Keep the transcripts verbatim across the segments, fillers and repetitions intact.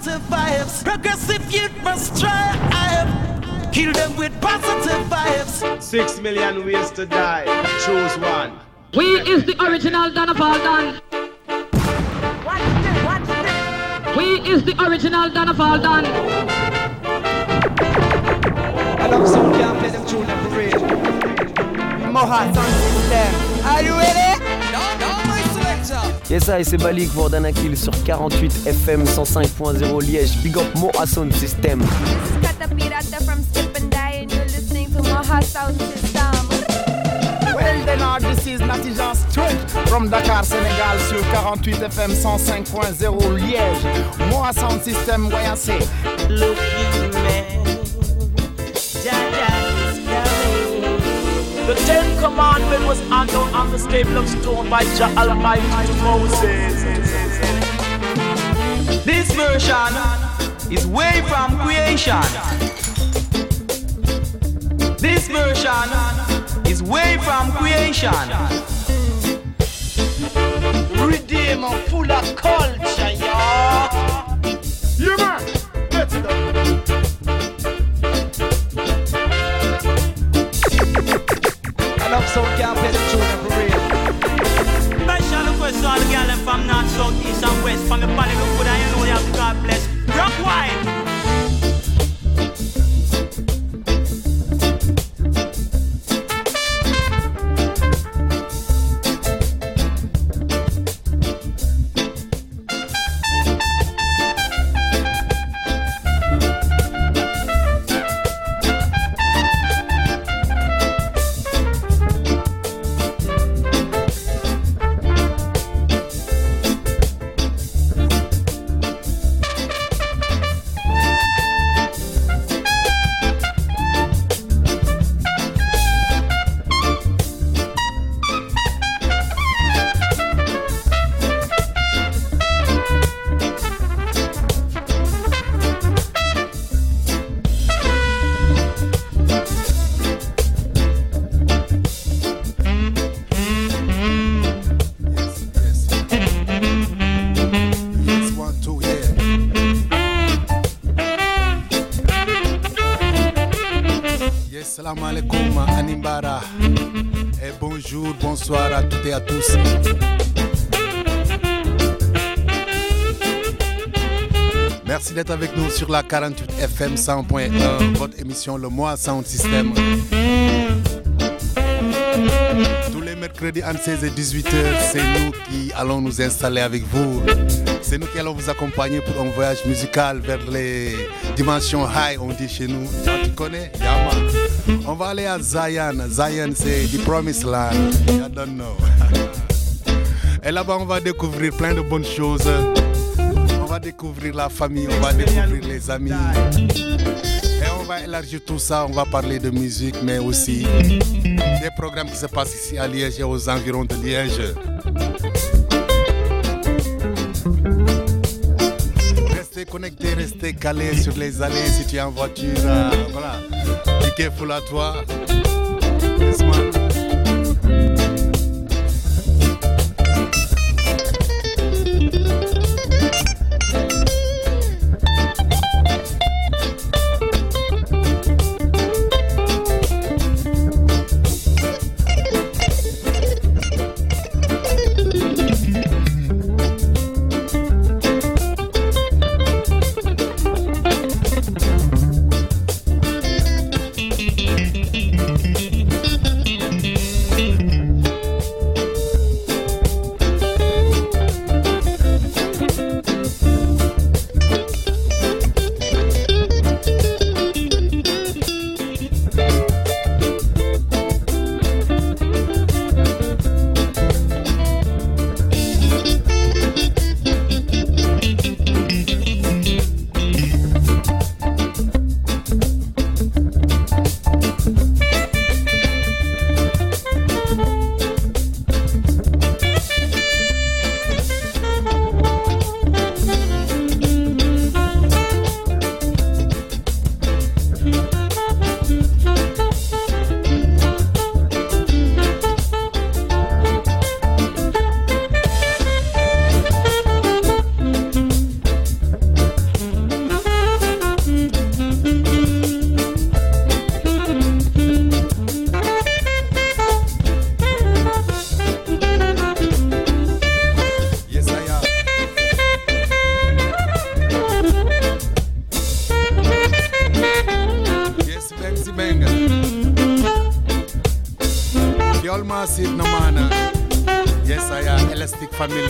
positive vibes. Progressive youth must strive. Kill them with positive vibes. Six million ways to die. Choose one. We is the original Don of all Don. Watch this, watch this. We is the original Don of all Don. I love some can't play them tune and parade. Moha sound system. Are you ready? No, no, my selector. Yes, ça, et c'est Balik pour Danakil sur quarante-huit F M cent cinq point zéro Liège. Big up Moha Sound System. This is Katapirata from Skip and Die, and you're listening to Moha Sound System. Well then, our this is Natty Jean Straight from Dakar, Sénégal sur quarante-huit F M cent cinq point zéro Liège. Moha Sound System, voyons c'est. Look you man, Jaja is coming. The Ten Commandments was handed on the stable of stone by Jah Almighty to Moses. This version is way from creation. This version is way from creation. Redeemer full of culture, y'all. Yeah, man. Let's go. I love some can't play them tune and parade. Special request to all the girls from north, south, east and west. From the body look good and you know you have to God bless. Rock wide. Salam alaikum, Animbara. Et bonjour, bonsoir à toutes et à tous. Merci d'être avec nous sur la quarante-huit F M cent point un, votre émission Le Moha Sound System. Tous les mercredis entre seize et dix-huit heures, c'est nous qui allons nous installer avec vous. C'est nous qui allons vous accompagner pour un voyage musical vers les dimensions high, on dit chez nous. Tu connais? Yama. On va aller à Zion. Zion, c'est The Promised Land. I don't know. Et là-bas, on va découvrir plein de bonnes choses. On va découvrir la famille, on va découvrir les amis. Et on va élargir tout ça. On va parler de musique, mais aussi des programmes qui se passent ici à Liège et aux environs de Liège. Restez connectés, restez calés sur les allées si tu es en voiture. Euh, voilà. Be careful à toi. Yes, man. family.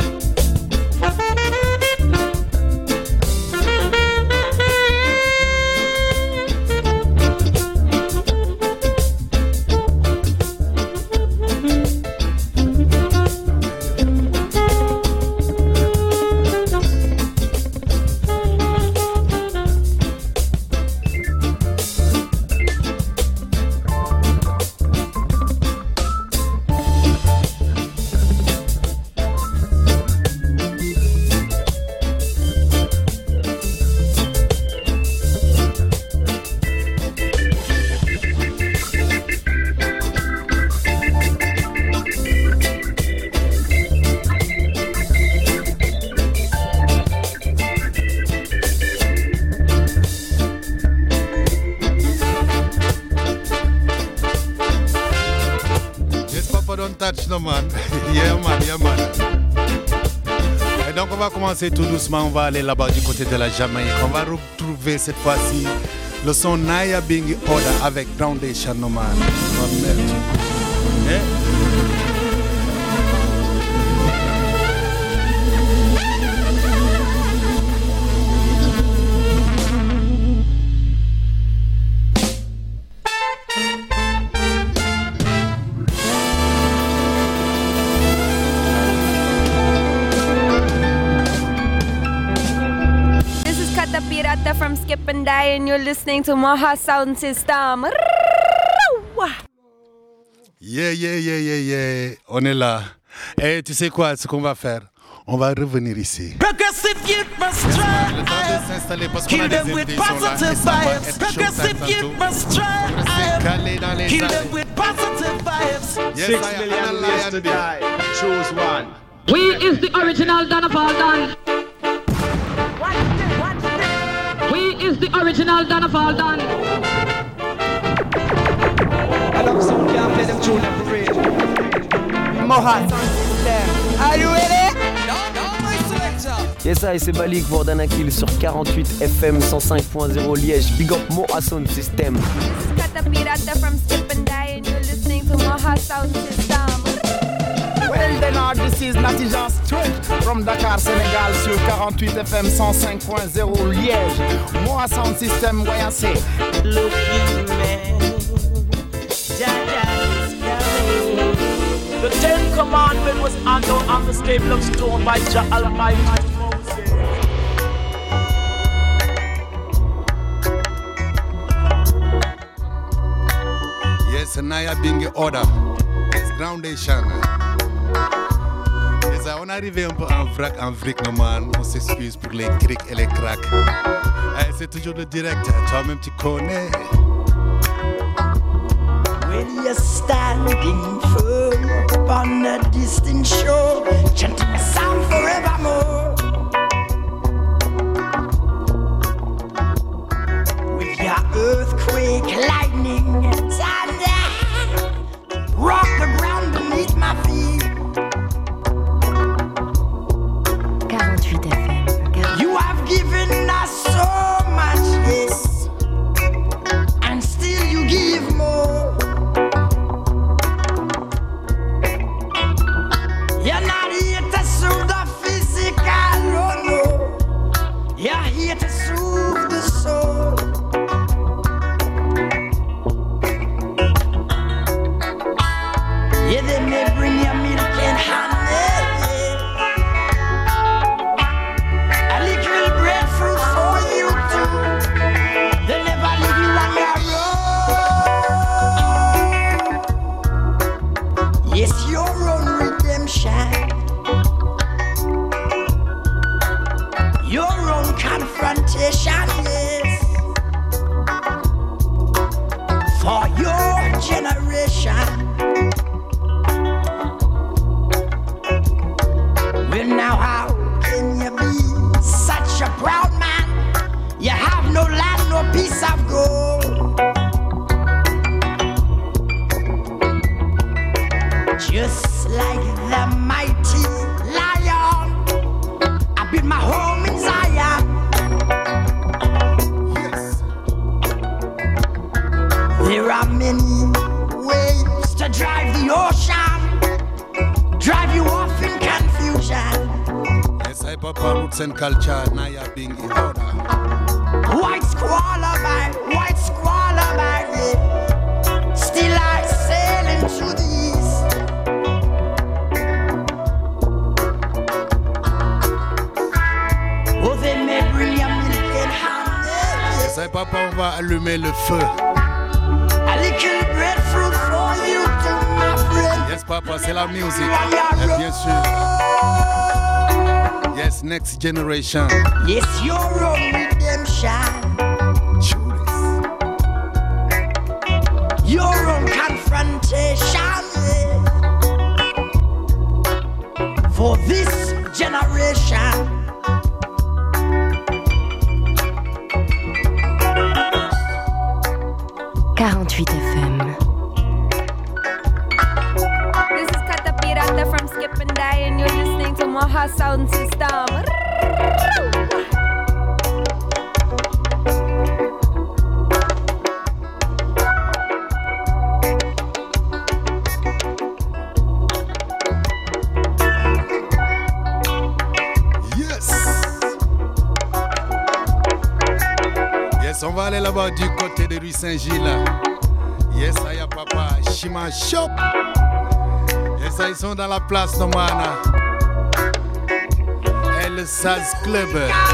No man, yeah man, yeah man. Et donc on va commencer tout doucement, on va aller là-bas du côté de la Jamaïque. On va retrouver cette fois-ci le son Naya Bingi Oda avec Groundation, no man. Eh? From Skip and Die, and you're listening to Maha Sound System. Yeah, yeah, yeah, yeah, yeah. On est là. Et tu sais quoi, ce qu'on va faire? On va revenir ici. Progressive youth must try. Le temps de s'installer parce qu'on Kill a des them with invités qui sont là. positive vibes. Progressive youth must try. Kill them with positive vibes. Yes, Six I million am ways to die. Choose one. We is the original Donna Faldan. We is the original Donna Faldan. I love some can't play them tune and parade. Mohan Sound System. Are you ready? No, no, my selector. Yes, I, c'est Balik pour Danakil sur quarante-huit F M cent cinq point zéro Liège. Big up Moha Sound System. Catapirata from Skip and Die, and you're listening to Maha Sound System. Well then, our this is Natijan Straight from Dakar, Sénégal sur quarante-huit F M cent cinq point zéro Liège. Moha Sound System, voyons c'est. Look you, man. The Ten Commandments was handled on the stable of stone by Jah Almighty to Moses. Yes, Naya Bingi Order. Yes, Groundation. Yes, on est arrivé un peu en vrac, en vric, no man. On s'excuse pour les crics et les cracks. Eh, c'est toujours le direct, toi-même tu connais. When you're standing firm upon a distant shore, chanting a sound forevermore. With your earthquake, lightning, and thunder, rock the ground beneath my feet. quarante-huit F M. You have given us so much, yes, and still you give more. You're not here to soothe the physical, oh no. You're here to soothe the soul. Yeah, they may bring you milk and honey, yeah. A little breadfruit for you too. They never leave you on your own. Yes, your own redemption, your own confrontation, yes, for your generation. Well, now how can you be such a proud man? You have no land, no piece of gold. Just like the mighty lion, I built my home in Zion. Papa Roots and Culture, Naya being in order. White squalor by, white squalor by, yeah. Still I sailing to the east. Oh, they may bring a milk and ham. Et ça, papa, on va allumer le feu. A little breadfruit for you to my friend. Yes, papa, c'est la musique. Et bien sûr. Yes, next generation. Yes, your own redemption. Your own confrontation, yeah. For this generation. quarante-huit F M. This is Katapirata from Skip and Die, and you're listening to Moha Sound System. On va aller là-bas du côté de rue Saint-Gilles. Yes, ça y a papa Shima Shop. Yes, ça, ils sont dans la place de Mana. Et le Saz Club.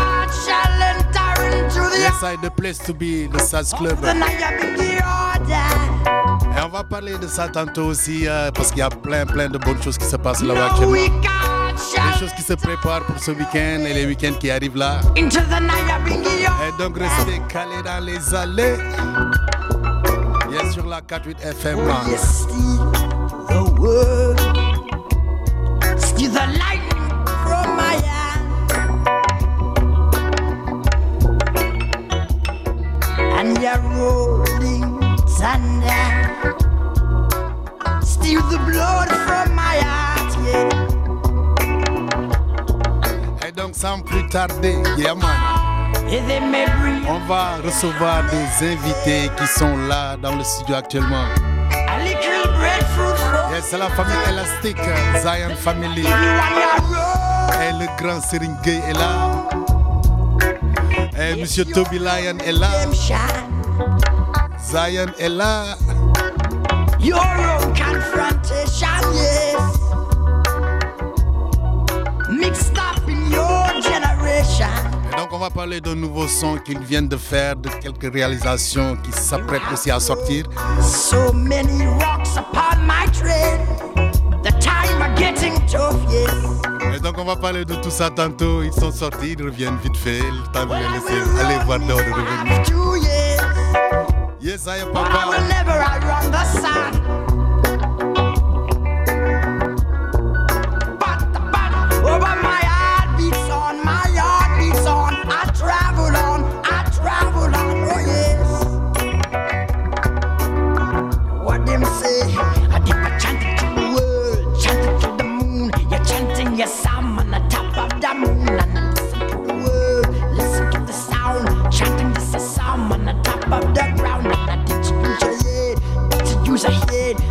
Yes, I the place to be, le Saz Club. Et on va parler de ça tantôt aussi, euh, parce qu'il y a plein, plein de bonnes choses qui se passent là-bas actuellement. Des choses qui se préparent pour ce week-end et les week-ends qui arrivent là. Et donc restez calés dans les allées. Yes, sur la quarante-huit F M. The word, still the light from my eye, and you're rolling thunder, still the blood from my heart, yeah. Donc sans plus tarder, yeah man, on va recevoir des invités qui sont là dans le studio actuellement. Yes, c'est la famille Elastic, Zion Family. Et le grand Seringay est là. Et Monsieur Toby Lion est là. Zion est là. Your own confrontation, yes. Mixed up in your generation. Et donc on va parler d'un nouveau son qu'ils viennent de faire, de quelques réalisations qui s'apprêtent aussi à sortir. So many rocks upon my trail. The time are getting tough, yes. Et donc on va parler de tout ça tantôt. Ils sont sortis, ils reviennent vite fait. Le temps de les laisser aller voir dehors de revenir. Yes, I am papa. But I will never outrun the sun. Over my heart beats on, my heart beats on. I travel on, I travel on, oh yes. What them say? I dip a chanting to the world, chanting to the moon. You're chanting your psalm on the top of the moon. And I listen to the word, listen to the sound. Chanting this a psalm on the top of the ground. And I did you use your head, did you use your head?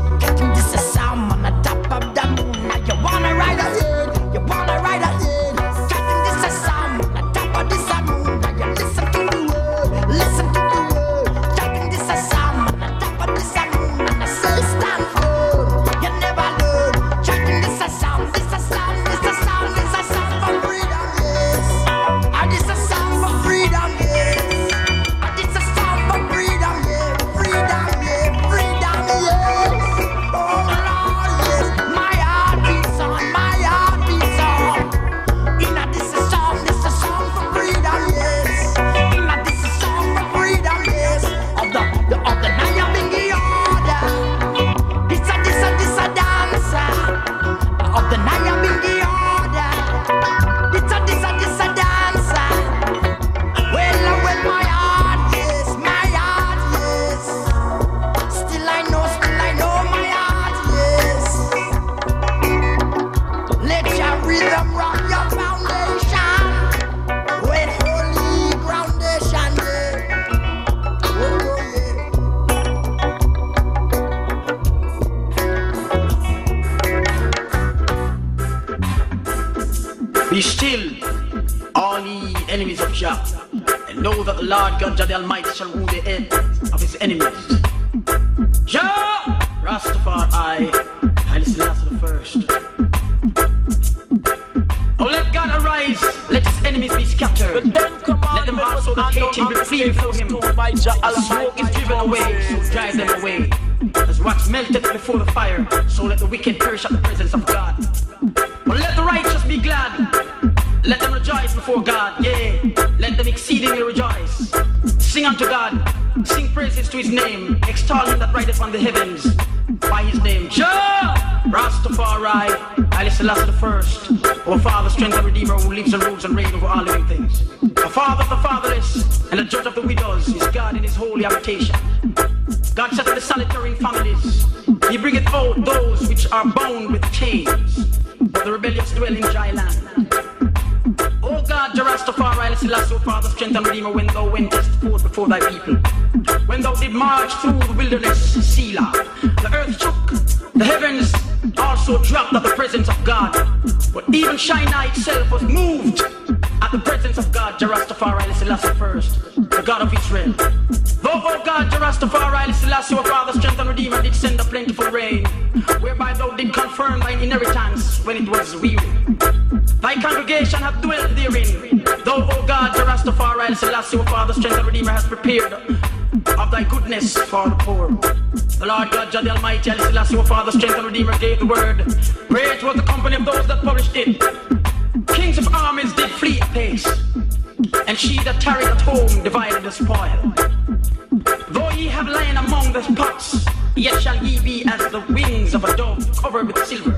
enemies of Jah, and know that the Lord God Jah the Almighty shall wound the head of his enemies. Jah, Rastafari, Haile Selassie the first. Oh, let God arise, let his enemies be scattered. Let them also that hate him be flee before him. As smoke is driven away, so drive them away. As wax melted before the fire, so let the wicked perish at the presence of God. But let the righteous be glad. Let them rejoice before God, yeah. Let them exceedingly rejoice. Sing unto God, sing praises to his name. Extol him that rideth on the heavens by his name. Jah, Rastafari, Haile Selassie the first. Our Father, strength and Redeemer, who lives and rules and reigns over all living things. The Father of the fatherless and the Judge of the widows is God in his holy habitation. God settled the solitary in families. He bringeth out those which are bound with chains, but the rebellious dwell in dry land. O God, Jah Rastafari, Haile Selassie, O Father, strength and Redeemer, when thou wentest forth before thy people, when thou did march through the wilderness, Selah, the earth shook, the heavens also dropped at the presence of God, but even Sinai itself was moved at the presence of God, Jah Rastafari, Haile Selassie first, the God of Israel. Though, O God, Jah Rastafari, Haile Selassie, O Father, strength and Redeemer, did send a plentiful rain, whereby thou did confirm thine inheritance when it was weary. Thy congregation hath dwelt therein. Thou, O God, Jah Rastafari, Haile Selassie, O Father, strength and Redeemer, hast prepared of thy goodness for the poor. The Lord God, Jah the Almighty, Haile Selassie, O Father, strength and Redeemer, gave the word. Great was the company of those that published it. Kings of armies did flee apace, and she that tarried at home divided the spoil. Though ye have lain among the pots, yet shall ye be as the wings of a dove covered with silver,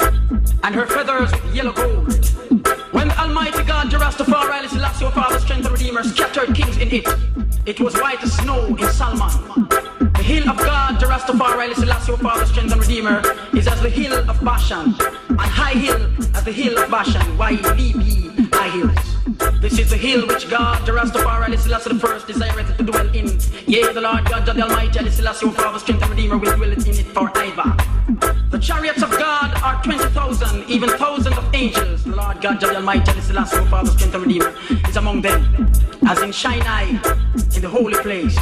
and her feathers with yellow gold. When the Almighty God, Jah Rastafari, Haile Selassie, O Father, strength and Redeemer, scattered kings in it, it was white as snow in Salmon. The hill of God, Jah Rastafari, Haile Selassie, O Father, strength and Redeemer, is as the hill of Bashan, and high hill as the hill of Bashan. Why leave ye high hills? This is the hill which God, Jah Rastafari, Haile Selassie the first, desireth to dwell in. Yea, the Lord God, Jah the Almighty, Haile Selassie, O Father, strength and Redeemer, will dwell in it forever. The chariots of God are twenty thousand, even thousands of angels. The Lord God, Jah the Almighty, Haile Selassie, O Father, strength and Redeemer, is among them, as in Sinai, in the holy place.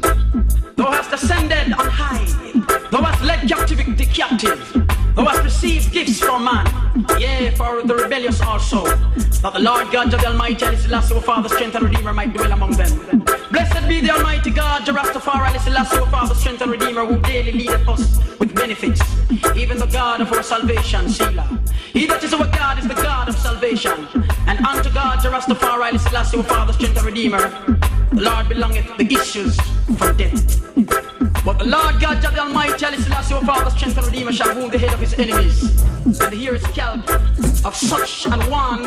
Thou hast ascended on high. Thou hast led captivity the captive. Thou hast received gifts from man, yea, for the rebellious also, that the Lord God, Jah the Almighty, Haile Selassie, O Father, strength and Redeemer, might dwell among them. Blessed be the Almighty God, Jah Rastafari, Haile Selassie, O Father, strength and Redeemer, who daily leadeth us with benefits, even the God of our salvation, Selah. He that is our God is the God of salvation, and unto God, Jah Rastafari, Haile Selassie, O Father, strength and Redeemer, the Lord belongeth the issues from death. But the Lord God, Jah the Almighty, Haile Selassie, O Father, strength and Redeemer, shall wound the head of his enemies, and hear his scalp of such an one.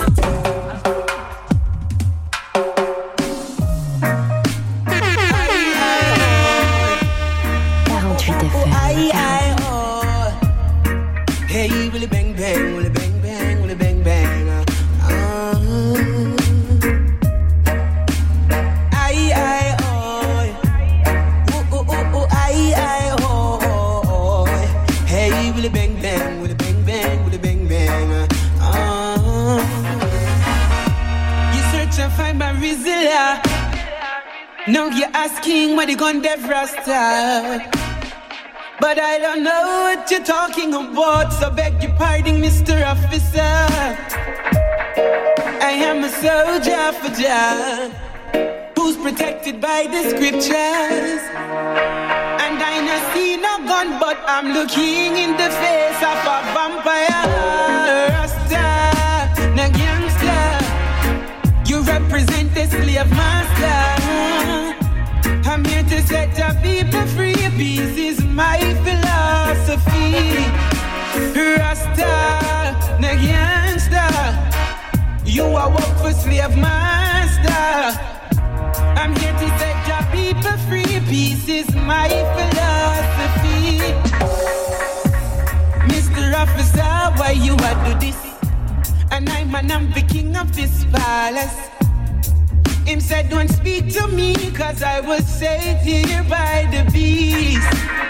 quarante-huit F M. Hey, willy bang bang, willy bang bang, willy bang bang. Aye, aye, oh. Ooh, ooh, ooh, ooh, aye, aye, oh. Hey, willy bang bang, willy bang bang, willy bang bang. You search and find my Rizilla. Now you're asking where the gun dev Rasta. But I don't know what you're talking about, so beg your pardon, Mister Officer. I am a soldier for Jah, who's protected by the scriptures. And I no see no gun, but I'm looking in the face of a vampire. Rasta, no gangster, you represent the slave master. I'm here to set your people free. Peace is my philosophy. Rasta, no gangster, you are work for slave master. I'm here to set your people free. Peace is my philosophy. Mister Officer, why you a do this? And I'm an I'm the king of this palace. Him said don't speak to me, cause I was saved here by the beast.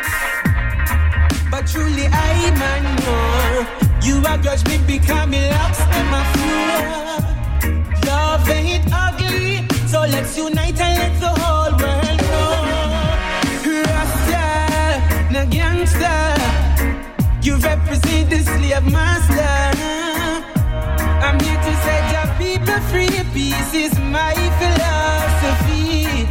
But truly I man know, you a judge me become a locks in my floor. Love ain't ugly, Let's unite and let the whole world know. Rasta, no gangster. You represent the slave master. I'm here to set your people free. Peace is my philosophy.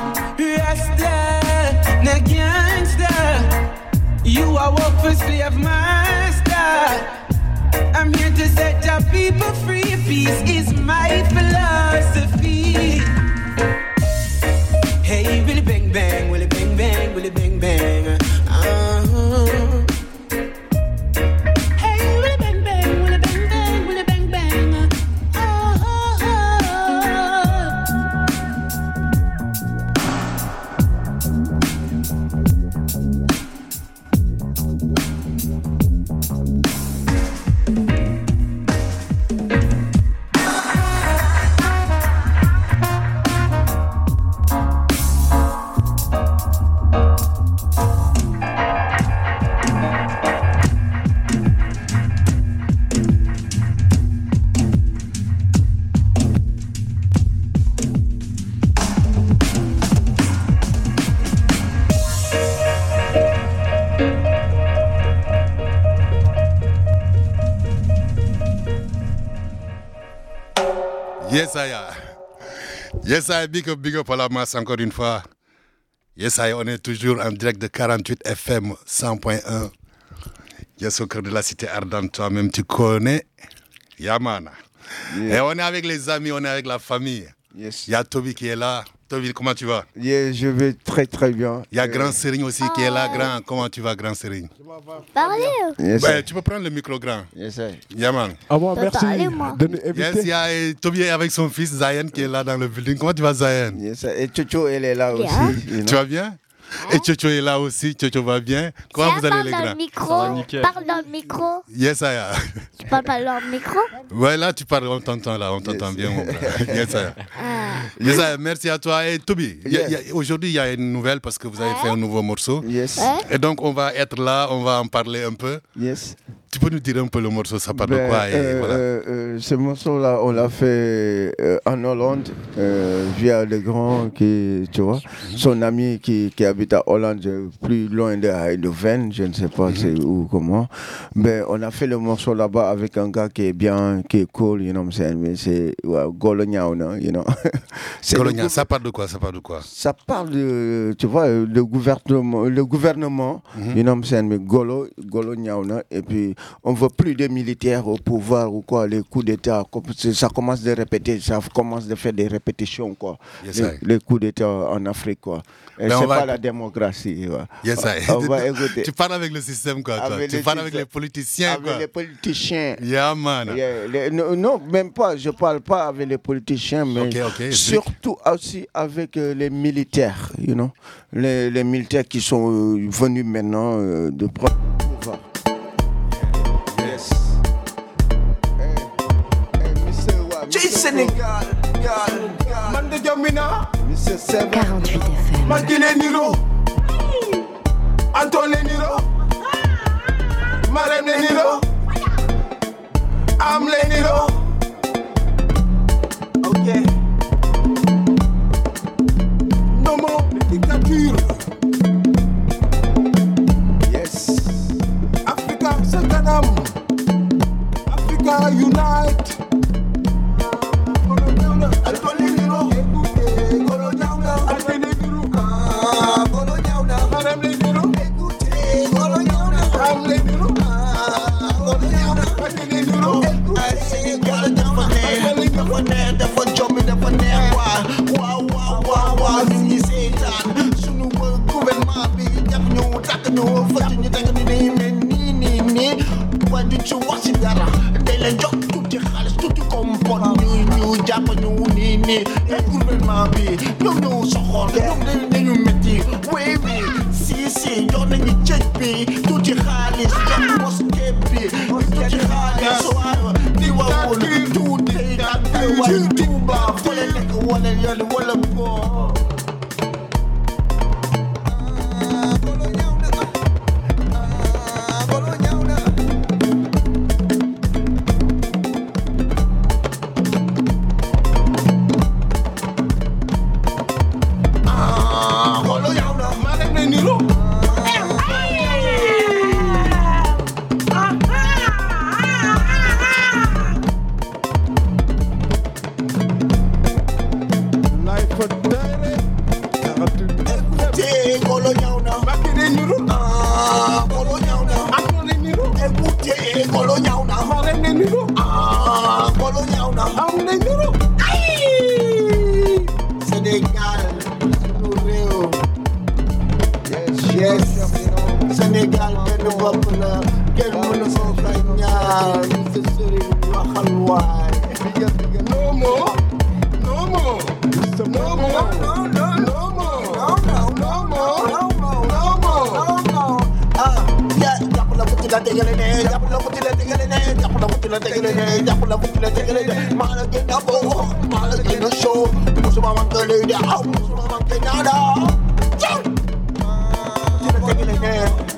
Rasta, no gangster. You are work for slave master. I'm here to set your people free. Peace is my philosophy. Hey, willy bang bang, willy bang bang, willy bang bang. Uh-huh. Hey, willy bang bang, willy bang bang, willy bang bang. Uh-huh. Yes, I am. Yes, I big up, big up à la masse encore une fois. Yes, I, on est toujours en direct de quarante-huit F M cent point un. Yes, au cœur de la cité ardente, toi-même tu connais. Yamana. Yeah. Et on est avec les amis, on est avec la famille. Yes. Il y a Toby qui est là. Toby, comment tu vas? Yeah, je vais très très bien. Il y a Grand Serigne aussi qui est là. Grand, comment tu vas, Grand Serigne? Parlez. Yes, ouais, tu peux prendre le micro, Grand. Yes, sir. Yaman. Ah bon, merci de nous inviter. Yes, il y a Toby avec son fils Zayen qui est là dans le building. Comment tu vas, Zayen? Yes, sir. Et Chocho, elle est là aussi. You know? Tu vas bien? Et Chocho est là aussi. Chocho va bien. Comment vous allez, les grands? Parle dans le micro. Parle dans le micro. Yes, I am. Tu parles pas dans le micro? Ouais, là, tu parles, on t'entend là, on t'entend yes. bien, mon frère. Yes, I am. Yes, I am. Merci à toi. Et Toby, yes. aujourd'hui, il y a une nouvelle parce que vous avez fait un nouveau morceau. Yes. Et donc, on va être là, on va en parler un peu. Yes. Tu peux nous dire un peu le morceau, ça parle ben, de quoi et euh, voilà. euh, euh, Ce morceau-là, on l'a fait euh, en Hollande euh, via le grand qui, tu vois, mm-hmm. son ami qui, qui habite à Hollande, plus loin de Eindhoven, je ne sais pas mm-hmm. c'est où, comment. Mais on a fait le morceau là-bas avec un gars qui est bien, qui est cool, you know what I'm saying, mais c'est ouais, Golognauna, you know. Gologna, ça parle de quoi, ça parle de quoi? Ça parle de, tu vois, le gouvernement, le gouvernement, mm-hmm. you know what I'm saying, mais Golo, Golognauna, et puis on ne veut plus de militaires au pouvoir ou quoi, les coups d'État, ça commence de répéter, ça commence de faire des répétitions, quoi. Yes, les, les coups d'État en Afrique, quoi. Et c'est va... pas la démocratie. Ouais. Yes, on, on va écouter. Tu parles avec le système, quoi, toi. Tu parles avec les politiciens, avec quoi. Avec les politiciens. Yeah, man. Yeah, les, non, non, même pas, je ne parle pas avec les politiciens, mais okay, okay, surtout aussi avec euh, les militaires, you know. Les, les militaires qui sont euh, venus maintenant euh, de prendre le pouvoir. Sénégal, man de Jamina, quarante-huit F M. Makile Niro, Antoine Niro, Marem Niro, Amle Niro. Ok. No more dictature. Yes. Africa, Sakanam. Africa unite. Écoutez, Coloniauna. Ah, Coloniauna. Écoutez, Coloniauna. Ah, Coloniauna. Aïe! Sénégal, nous réo. Yes, yes. Sénégal, benn bopp la. Kenn mënu ko bañal. Mister Serigne waxal waay. No more. No more. No more. No, no, no more. No, no, no more. No more. No more. No more. Ah, yeah. Jàpp la futti la tegale ne. Jàpp la futti la tegale ne. Jàpp la futti la tegale ne. Jàpp la futti la tegale ne. Maa la gën a boo. Maa la gën a show. Musuma manqué lay de. Aw, musuma manqué nada. Ciao. Futti la tegale ne.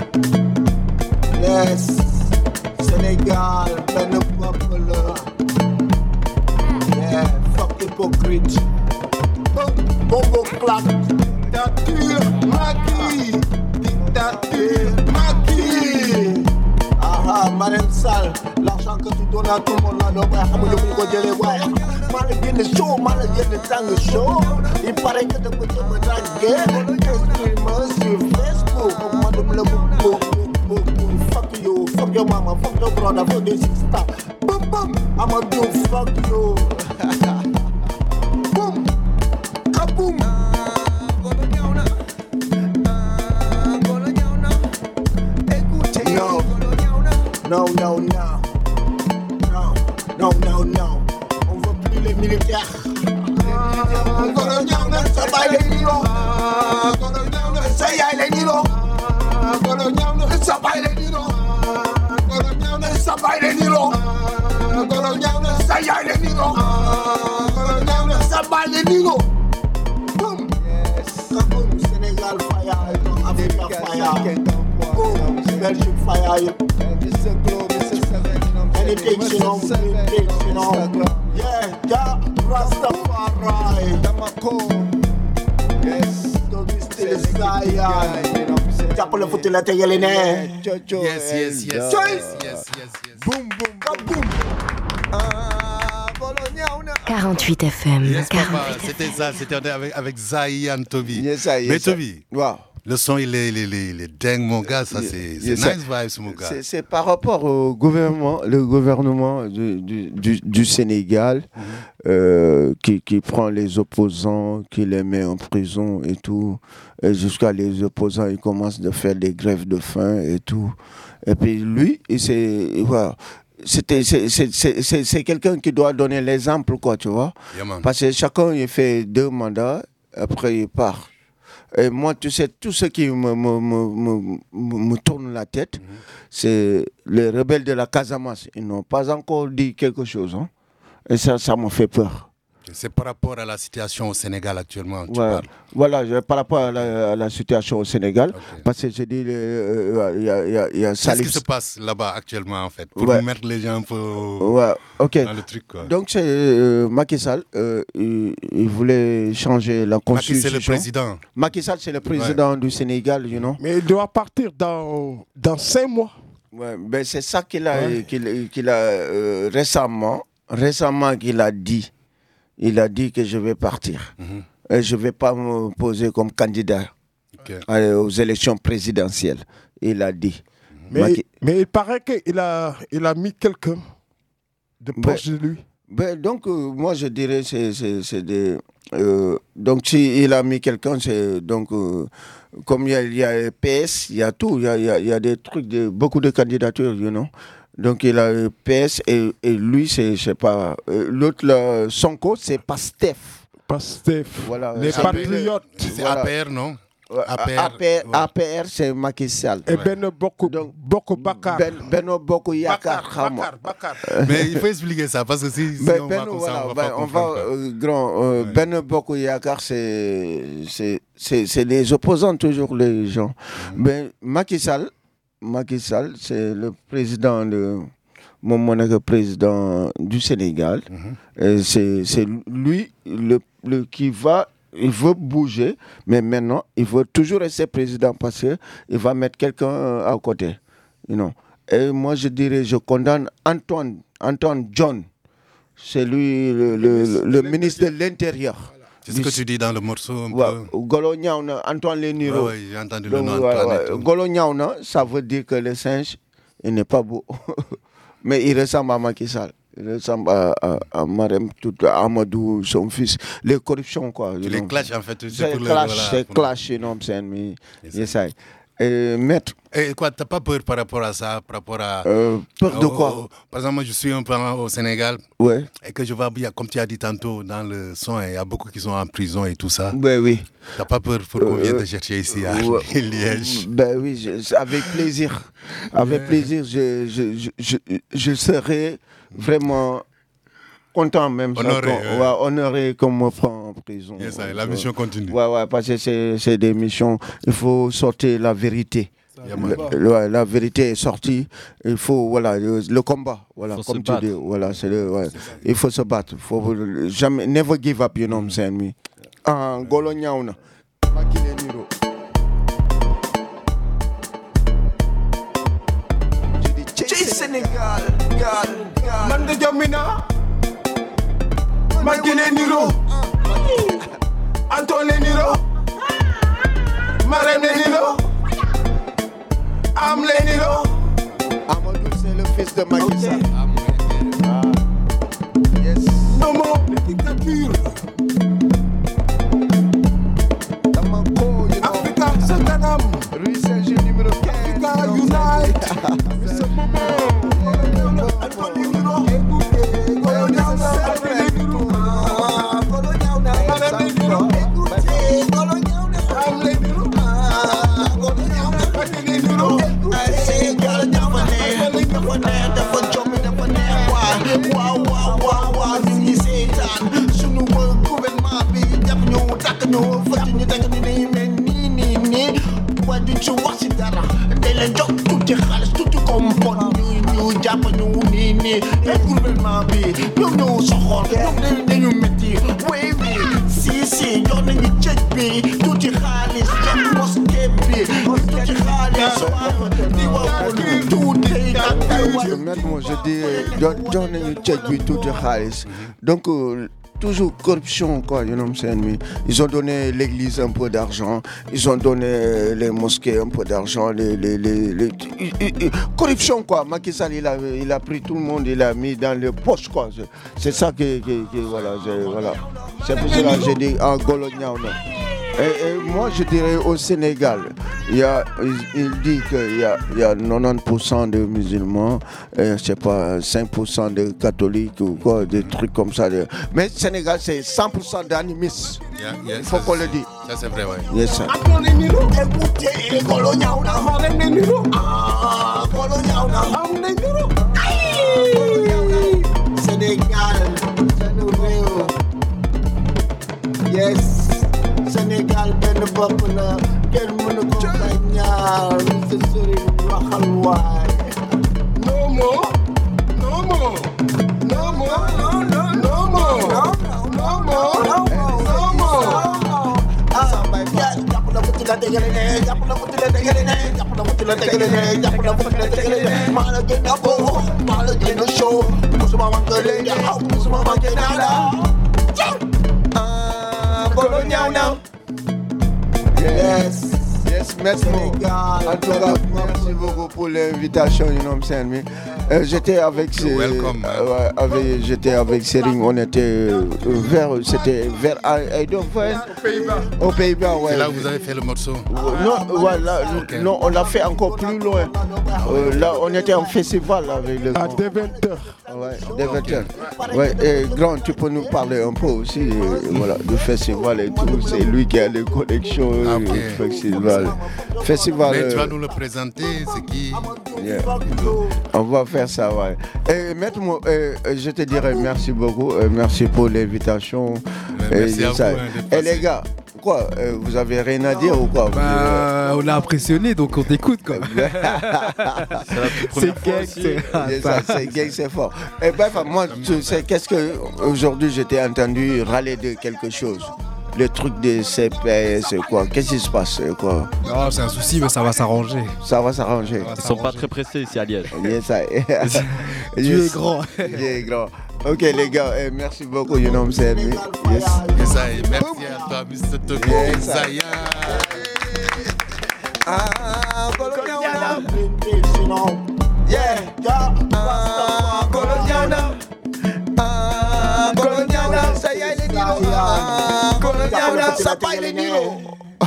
Yes. Sénégal, benn bopp la. Yeah, fuck hypocrite. Bongo clap. Dictature, Macky. Dictature, Macky. Ah ah, Marème Sall, l'argent que tu donnes à tout le monde là, non, ouais, xamuñu fu ñu ko jëlee, ouais. Maa la génne chaud, maa la génne tàng chaud. Il paraît que da ko jëm a draguer. Inscris-moi sur Facebook, moi de me le bouc. Fuck you, fuck your mama, fuck your brother, fuck your sister. Boom, boom, I'ma do fuck you. Boom, kaboom. No, no, no, no. No, no, no, no. On veut plus les militaires. Colonial, ça va les niveaux. Colonial, ça y est les niveaux. Colonial, ça va les niveaux. Colonial, ça va les niveaux. Colonial, ça y est les niveaux. Colonial, ça va les niveaux. Boom. Yes. Kaboom, Sénégal fire, Africa fire. Boom, Belgique fire. Anything, you know, anything, you know. Yeah, yeah, Rastafari. Damako. Yes, don't be still Zion. Jàpp la futti la tegale ne. Yes, yes, yes, yes, yes, yes, yes. Boom, boom, kaboom. Ah, quarante-huit F M. Yes, quarante-huit c'était ça, c'était avec, avec Zayan Toby. Yes, yes, Mais Toby, wow. Le son, il est, il est, il est, il est dingue, mon gars. Ça, c'est, c'est yes, nice vibes, mon gars. C'est, c'est par rapport au gouvernement, le gouvernement du, du, du, du Sénégal mm-hmm. euh, qui, qui prend les opposants, qui les met en prison et tout. Et jusqu'à les opposants, ils commencent à faire des grèves de faim et tout. Et puis lui, il s'est... Voilà, C'était, c'est, c'est, c'est, c'est, c'est quelqu'un qui doit donner l'exemple, quoi, tu vois. Yeah, parce que chacun, il fait deux mandats, après il part. Et moi, tu sais, tout ce qui me, me, me, me, me tourne la tête, mm-hmm. c'est les rebelles de la Casamance. Ils n'ont pas encore dit quelque chose. Hein. Et ça, ça me fait peur. C'est par rapport à la situation au Sénégal actuellement, tu ouais. parles. Voilà, je, par rapport à la, à la situation au Sénégal, okay. Parce que je dis, il euh, y, a, y, a, y a Salif. Qu'est-ce qui se passe là-bas actuellement, en fait, pour ouais. mettre les gens un peu ouais. okay. dans le truc, quoi. Donc, c'est euh, Macky Sall, euh, il, il voulait changer la constitution. Macky, c'est le président. Macky Sall, c'est le président ouais. du Sénégal, you know. Mais il doit partir dans, dans cinq mois. Ouais, ben c'est ça qu'il a, ouais. qu'il, qu'il a euh, récemment, récemment qu'il a dit. Il a dit que je vais partir. Mm-hmm. Et je ne vais pas me poser comme candidat okay. aux élections présidentielles. Il a dit. Mais, Maki... mais il paraît qu'il a, il a mis quelqu'un de proche ben, de lui. Ben, donc, euh, moi, je dirais c'est, c'est, c'est des... Euh, donc, s'il a mis quelqu'un, c'est... Donc, euh, comme il y a, il y a P S, il y a tout. Il y a, il y a, il y a des trucs, de, beaucoup de candidatures, you know. Donc il a le P S et, et lui, c'est, je sais pas, euh, l'autre, là, Sonko, c'est Pastef. Pastef, voilà, les c'est patriotes. C'est voilà. A P R, non A P R, A P R, ouais. A P R, c'est Macky Sall. Et ouais. Benno Bokk Bakar. Ben, Benno Bokk Yakaar, Bakar, Bakar. Mais il faut expliquer ça, parce que si, si ben, on ben, va comme voilà, ça, on va ben, pas on comprendre. Va, euh, grand, euh, ouais. Benno Bokk Yakaar, c'est, c'est, c'est, c'est des opposants toujours, les gens. Mm-hmm. Ben, Macky Sall, Macky Sall, c'est le président de... Mon mon président du Sénégal, mm-hmm. et c'est, c'est lui le, le, qui va, il veut bouger, mais maintenant, il veut toujours rester président parce qu'il va mettre quelqu'un à côté. You know. Et moi, je dirais, je condamne Antoine, Antoine John, c'est lui le, le, le, le ministre de l'Intérieur. C'est ce que tu dis dans le morceau un ouais, peu. Golo Nyauna, Antoine Léniro. Oui, ouais, j'ai entendu le nom Antoine. Ouais, ouais. Golo Nyauna, ça veut dire que le singe, il n'est pas beau. Mais il ressemble à Macky Sall. Il ressemble à, à, à Marem, tout, à Amadou, son fils. Les corruptions, quoi. Tu les clashes, en fait. C'est clash, voilà, c'est clash, you know what I'm saying? Mais, yes, yes, Et maître. Et quoi, t'as pas peur par rapport à ça, par rapport à... Euh, peur de au, quoi au, Par exemple, moi, je suis un peu au Sénégal. Ouais. Et que je vois, comme tu as dit tantôt, dans le son, il y a beaucoup qui sont en prison et tout ça. Ben oui. T'as pas peur pour qu'on euh, vienne te chercher ici à euh, Liège? Ben oui, je, avec plaisir. Avec ouais. plaisir, je, je, je, je, je serai vraiment... content même, honoré, ça, ouais. Ouais, honoré qu'on me prend en prison. Yes, ouais, la mission continue. Ouais, ouais, parce que c'est, c'est des missions, il faut sortir la vérité. Le, le, la vérité est sortie, il faut, voilà, le, le combat, voilà, comme tu dis, voilà, c'est le, ouais. Il faut se battre, il faut jamais, never give up, you know what I'm saying, me. Ah, Golo Nyauna. Sénégal, gal, gal. Man de Jamina. Makine Niro, Antoine Niro, Marem Niro, Amle Niro. Amadou, c'est le fils de Macky Sall. Ah. Yes. Non, non, les dictatures. Africa, Satanam. Rue Saint-Gilles numéro quinze. Africa Unite. C'est moment. Antoine Niro, écoutez, colonial, Maintenant, je dis, donne une check tout de xaalis. Donc, euh, toujours corruption, quoi, you know what I'm saying? Ils ont donné l'église un peu d'argent, ils ont donné les mosquées un peu d'argent, les, les, les, les, les, les corruption, quoi. Macky Sall, il a, il a pris tout le monde, il a mis dans les poches, quoi. C'est ça que, que, que voilà, voilà. C'est pour cela que j'ai dit en Golo Nyauna. Et, et moi, je dirais au Sénégal, il, y a, il, il dit qu'il y a, il y a quatre-vingt-dix pour cent de musulmans, et, je sais pas, cinq pour cent de catholiques ou quoi, des trucs comme ça. Mais Sénégal, c'est cent pour cent d'animistes. Yeah, yeah, il faut qu'on le dise. Ça, c'est vrai, oui. Yes, sir. Sénégal, c'est nous réew. Yes. Sénégal benn bopp la kenn mënu ko fay ñaar sa sëriñ waxal waay. No more, no more, no more, no more, no more, no more. Samba ya jàpp na futti la dégale ne jàpp na futti la dégale ne jàpp na futti la dégale ne jàpp na futti la dégale ne maa la gën a boo maa la gën a show musuma manqué léegi aw musuma manqué nada. Golo Nyauna. Yes, yes, merci beaucoup. En tout cas, merci beaucoup pour l'invitation, you know what I'm saying, me. Euh, j'étais avec, ces, welcome, euh, avec j'étais avec Sering, on était euh, vers, c'était vers Eindhoven, aux Pays-Bas, ouais. C'est là où vous avez fait le morceau. Non, ouais, là, okay. Non, on l'a fait encore plus loin. Euh, là, on était en festival avec le. À Deventer. Ouais, Deventer. Ouais, et Grand, tu peux nous parler un peu aussi, euh, voilà, du festival et tout. C'est lui qui a les connexions ah, okay. euh, festival. Festival. Mais tu vas euh, nous le présenter, c'est qui? Yeah. On va faire ça, ouais. Et maître, euh, je te dirais merci beaucoup, euh, merci pour l'invitation. Merci et, à ça. vous. Hein, et les gars, quoi, euh, vous avez rien à dire ou quoi? Bah, on l'a impressionné, donc on t'écoute, quoi. C'est gang, c'est c'est gang, c'est fort. Et bref, moi, tu sais, qu'est-ce que aujourd'hui j'étais entendu râler de quelque chose. Le truc des C P S, quoi. Qu'est-ce qui se passe, quoi? Non, c'est un souci, mais ça va s'arranger. Ça va s'arranger. Ils sont pas très pressés ici à Liège. Yes, Dieu est grand. Dieu est grand. Ok les gars, eh, merci beaucoup, you know what I'm saying? Yes. Yes, I. Merci à toi, mister Toby. Yes, I. Ah, Coloniana. Yeah, ah, Coloniana. Ah, Coloniana. Ça y est, les niveaux. Ah, Coloniana, ça paye les niveaux.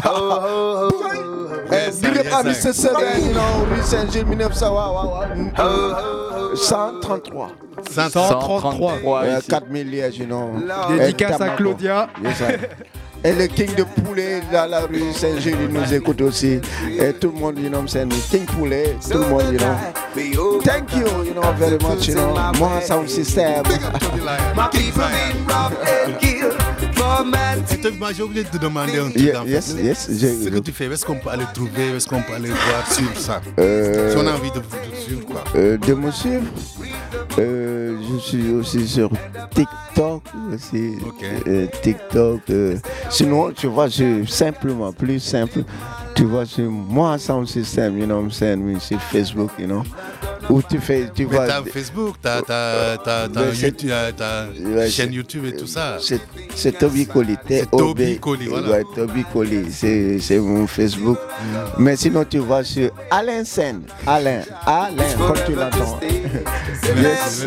Big up à mister Seven, you know, Rue Saint-Gilles, mille neuf cent trente-trois. cent trente-trois. Ouais, quatre mille lièges, you know. Dédicace à Claudia. Yes, et le King de Poulet dans la rue Saint-Gilles, il nous écoute aussi. Et tout le monde, you know, c'est King Poulet, tout le monde, you know. Thank you, you know, very much, you know. Moi, Sound System. Et toi, j'ai oublié de te demander un truc. Yeah, yes, yes. Ce que tu fais, est-ce qu'on peut aller trouver, est-ce qu'on peut aller voir sur ça? Euh, Si on a envie de vous suivre, quoi. Euh, de me suivre, euh, je suis aussi sur TikTok aussi. Euh, TikTok. Euh, sinon, tu vois, c'est simplement plus simple. Tu vois, sur moi Sound System, you know what I'm saying, sur Facebook, you know. Où tu fais, tu Mais vois. t'as Facebook, t'as, t'as, t'as, t'as, Ouais, YouTube, t'as ouais, chaîne YouTube et tout ça. C'est, c'est Toby Colli. C'est Toby Colli, voilà. Ouais, Toby Colli, c'est, c'est mon Facebook. Mm. Mais sinon, tu vas sur Alain Sen. Alain, Alain, comme tu l'entends. Yes.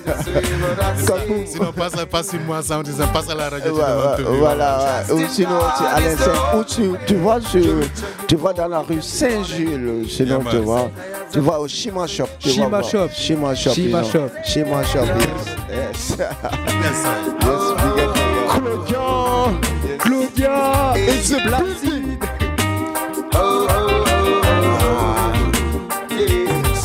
Sinon, passe, passe sur moi, ça, on dit ça, passe à la radio. Voilà, tu voilà, ouais. Ou sinon, c'est Alain Sen. Ou tu, tu vois sur, tu vas dans la rue Saint-Gilles, sinon Yeah, tu man. vois, tu vas au Shima Shop. tu Shima vas voir. Shop. Shima Shop. Shima you know. Shop. Shima Shop. Yes. Yes. Yes. big up. Claudia, Claudia, it's a black seed. Oh, oh, oh, yes.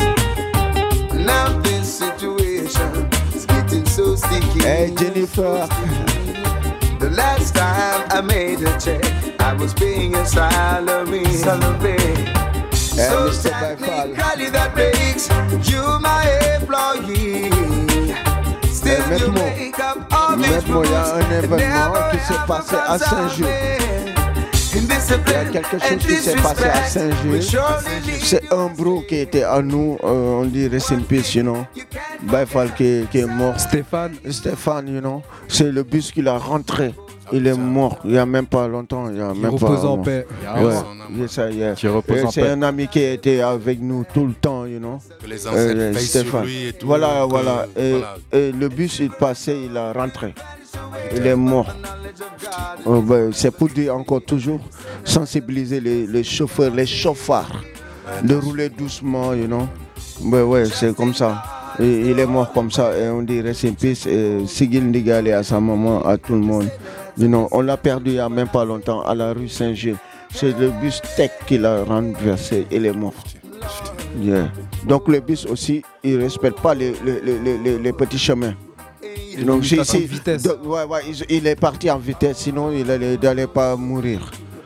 Now this situation is getting so sticky. Hey Jennifer. The last time I made a check, I was paying a salary. Salary. So Mister technically that makes you my employee. Still Eh, you Maître Mo, make up all these Maître Mo, il y a un rules. événement Never qui s'est passé à Saint-Gilles. Il y a quelque chose qui s'est passé à Saint-Gilles. C'est un bro qui était à nous, euh, on dit rest in peace, you know. Baifal qui, qui est mort. Stéphane. Stéphane, you know. C'est le bus qu'il a rentré. Il est mort il n'y a même pas longtemps. Il y a Qui même repose pas, en non. paix. Ouais. Yes, I, yeah. Qui repose Et en c'est paix. un ami qui était avec nous tout le temps, you know. Que les ancêtres Euh, veillent sur Stéphane. lui et tout, Voilà, que- voilà. Et, voilà. et le bus, il passait, il a rentré. Il est mort. Oh, ben, c'est pour dire encore toujours, sensibiliser les, les chauffeurs, les chauffards, de rouler doucement, you know. Ben, ouais, c'est comme ça. Et il est mort comme ça et on dit rest in peace. Et Sigil Ndigalé à sa maman, à tout le monde. You know, on l'a perdu il n'y a même pas longtemps à la rue Saint-Gilles. C'est le bus Tech qui l'a renversé, il est mort. Yeah. Donc le bus aussi, il ne respecte pas les, les, les, les, les petits chemins. Donc si, si, donc, ouais, ouais, il, il est parti en vitesse, sinon il n'allait pas mourir.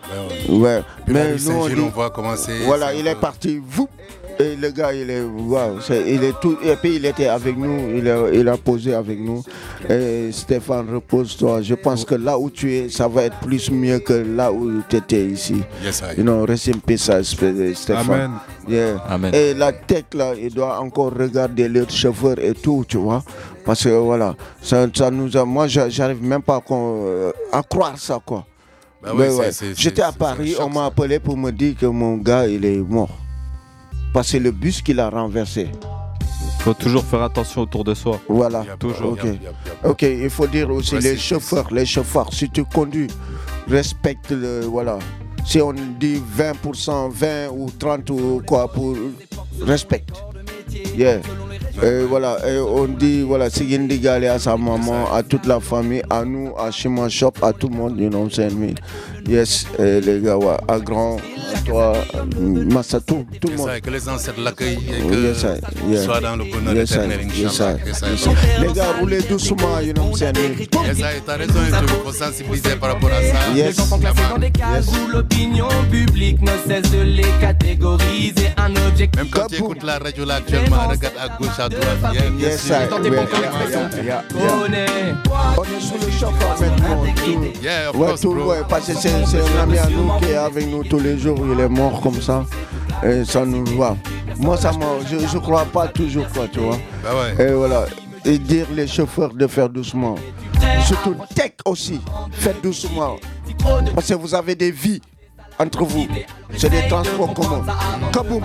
Ouais. Puis la Mais rue nous on Saint-Gilles, dit, on voit comment c'est. voilà, c'est il un est peu- parti, vous. Et le gars, il est, wow, c'est- il est tout, et puis il était avec nous, il a, il a posé avec nous. Et Stéphane, repose-toi. Je pense que là où tu es, ça va être plus mieux que là où tu étais ici. Yes, I. You know, rest in peace, Stéphane. Amen. Yeah. Amen. Et la tête là, il doit encore regarder les chauffeurs et tout, tu vois. Parce que voilà, ça, ça nous a, moi, j'a- j'arrive même pas à, qu'on- euh, à croire ça, quoi. Bah oui, Mais c'est- ouais. c'est- J'étais c'est- à c'est Paris, un choc, on m'a appelé pour me dire que mon gars, il est mort. Parce que c'est le bus qui l'a renversé. Faut toujours faire attention autour de soi. Voilà. Toujours. Ok. Ok, il faut dire aussi les chauffeurs, les chauffeurs, si tu conduis, respecte le, voilà. Si on dit vingt pour cent, vingt ou trente ou quoi, pour respecte. Yeah. Et voilà, et on dit, voilà, Sigil Ndigalé à sa maman, à toute la famille, à nous, à Shima Shop, à tout le monde, you know what I'm saying? Yes, et les gars, ouais, à grand, à toi, Massa, tout, tout le Yes, monde. I, que les ancêtres l'accueillent et que Yes, I, yeah. soit dans le bonheur Yes, I, éternel, yes, I, Inch'Allah. Yes, I. yes, I. Les gars, roulez doucement, you know what I'm saying? Yes, I, t'as raison, il faut sensibiliser par rapport à ça. Yes. Les gens sont classés dans des cases où l'opinion publique ne cesse de les catégoriser. Un objectif. Même quand tu écoutes la radio là actuellement, regarde à gauche, à droite. Yeah, bien Yes, sûr. I, yeah, yeah, yeah, yeah. On est sous le chauffeur maintenant. Tout. Yeah, of Ouais, course, tout, bro. ouais, parce que c'est c'est un ami à nous qui est avec nous tous les jours. Il est mort comme ça. Et ça nous voit. Moi, ça m'a, je ne crois pas toujours, quoi, tu vois. Bah ouais. Et voilà. et dire les chauffeurs de faire doucement. Surtout tech aussi, faites doucement. Parce que vous avez des vies entre vous. C'est des transports communs. Kaboum.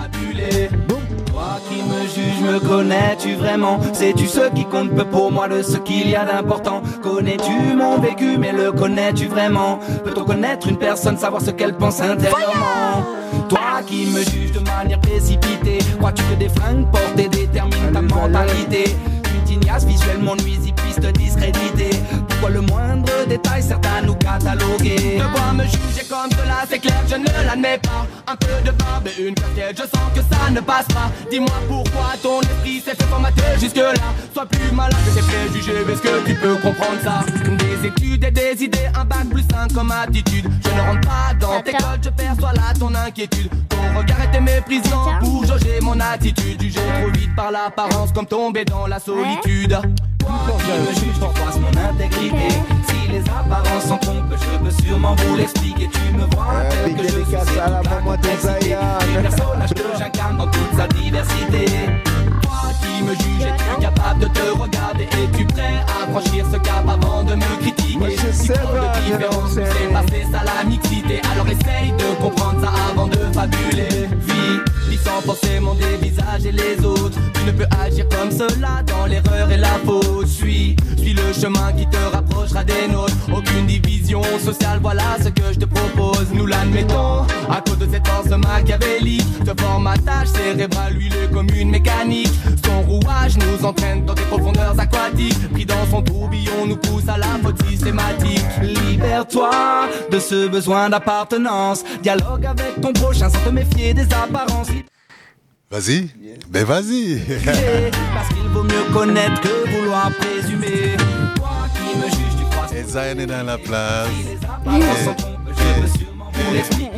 Toi qui me juges, me connais-tu vraiment? Sais-tu ce qui compte peu pour moi de ce qu'il y a d'important? Connais-tu mon vécu, mais le connais-tu vraiment? Peut-on connaître une personne, savoir ce qu'elle pense intérieurement? Toi qui me juges de manière précipitée, crois-tu que des fringues portées déterminent ta mentalité? Une tignasse visuellement nuisible puisse te discréditer. Pourquoi le moindre détail sert à nous cataloguer? De quoi me juger comme cela, c'est clair que je ne l'admets pas. Un peu de barbe et une casquette, je sens que ça ne passe pas. Dis-moi pourquoi ton esprit s'est fait formater jusque-là. Sois plus malin que tes préjugés, est-ce que tu peux comprendre ça? Des études et des idées, un bac plus cinq comme attitude. Je ne rentre pas dans tes codes, je perçois là ton inquiétude. Ton regard était méprisant pour jauger mon attitude. Jugé trop vite par l'apparence comme tomber dans la solitude. Toi qui me juges, tu froisses mon intégrité. Si les apparences sont trompes, je peux sûrement vous l'expliquer. Tu me vois tel que je suis, c'est à la complexité du personnage que j'incarne dans toute sa diversité. Toi qui me juges, es-tu capable de te regarder? Es-tu prêt à franchir ce cap avant de me critiquer? Si trop de différence nous fait passer ça la mixité, alors essaye de comprendre ça avant de fabuler. Vis, vis sans penser mon dévisage et les autres. Tu ne peux agir comme cela dans l'erreur et la faute. Suis, suis le chemin qui te rapprochera des nôtres. Aucune division sociale, voilà ce que je te propose. Nous l'admettons, à cause de cette force machiavélique. Te formatage cérébral, huilé comme une mécanique. Son rouage nous entraîne dans des profondeurs aquatiques. Pris dans son tourbillon, nous pousse à la faute systématique. Libère-toi de ce besoin d'appartenance. Dialogue avec ton prochain sans te méfier des apparences. Vas-y, ben vas-y. Parce qu'il vaut mieux connaître que vouloir présumer. Toi qui me juges, tu crois. Et Zion est dans la place. Les apparences sont trompes, je peux sûrement vous l'expliquer.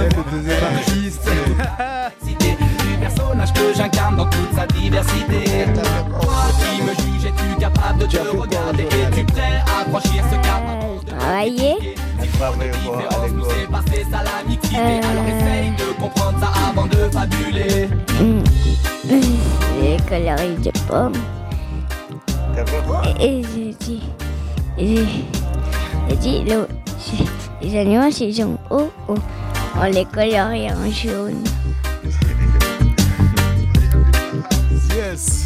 Du personnage que j'incarne dans toute sa diversité. Toi qui me juges, es-tu capable de te regarder? Es-tu prêt à franchir ce cap? Travailler. Nous c'est passé ça la mixité. Alors essaye de comprendre ça avant de fabuler. J'ai coloré de pommes. Et j'ai dit, j'ai dit, le, les animaux c'est jaune. Oh, oh, on les colorait en jaune. Yes.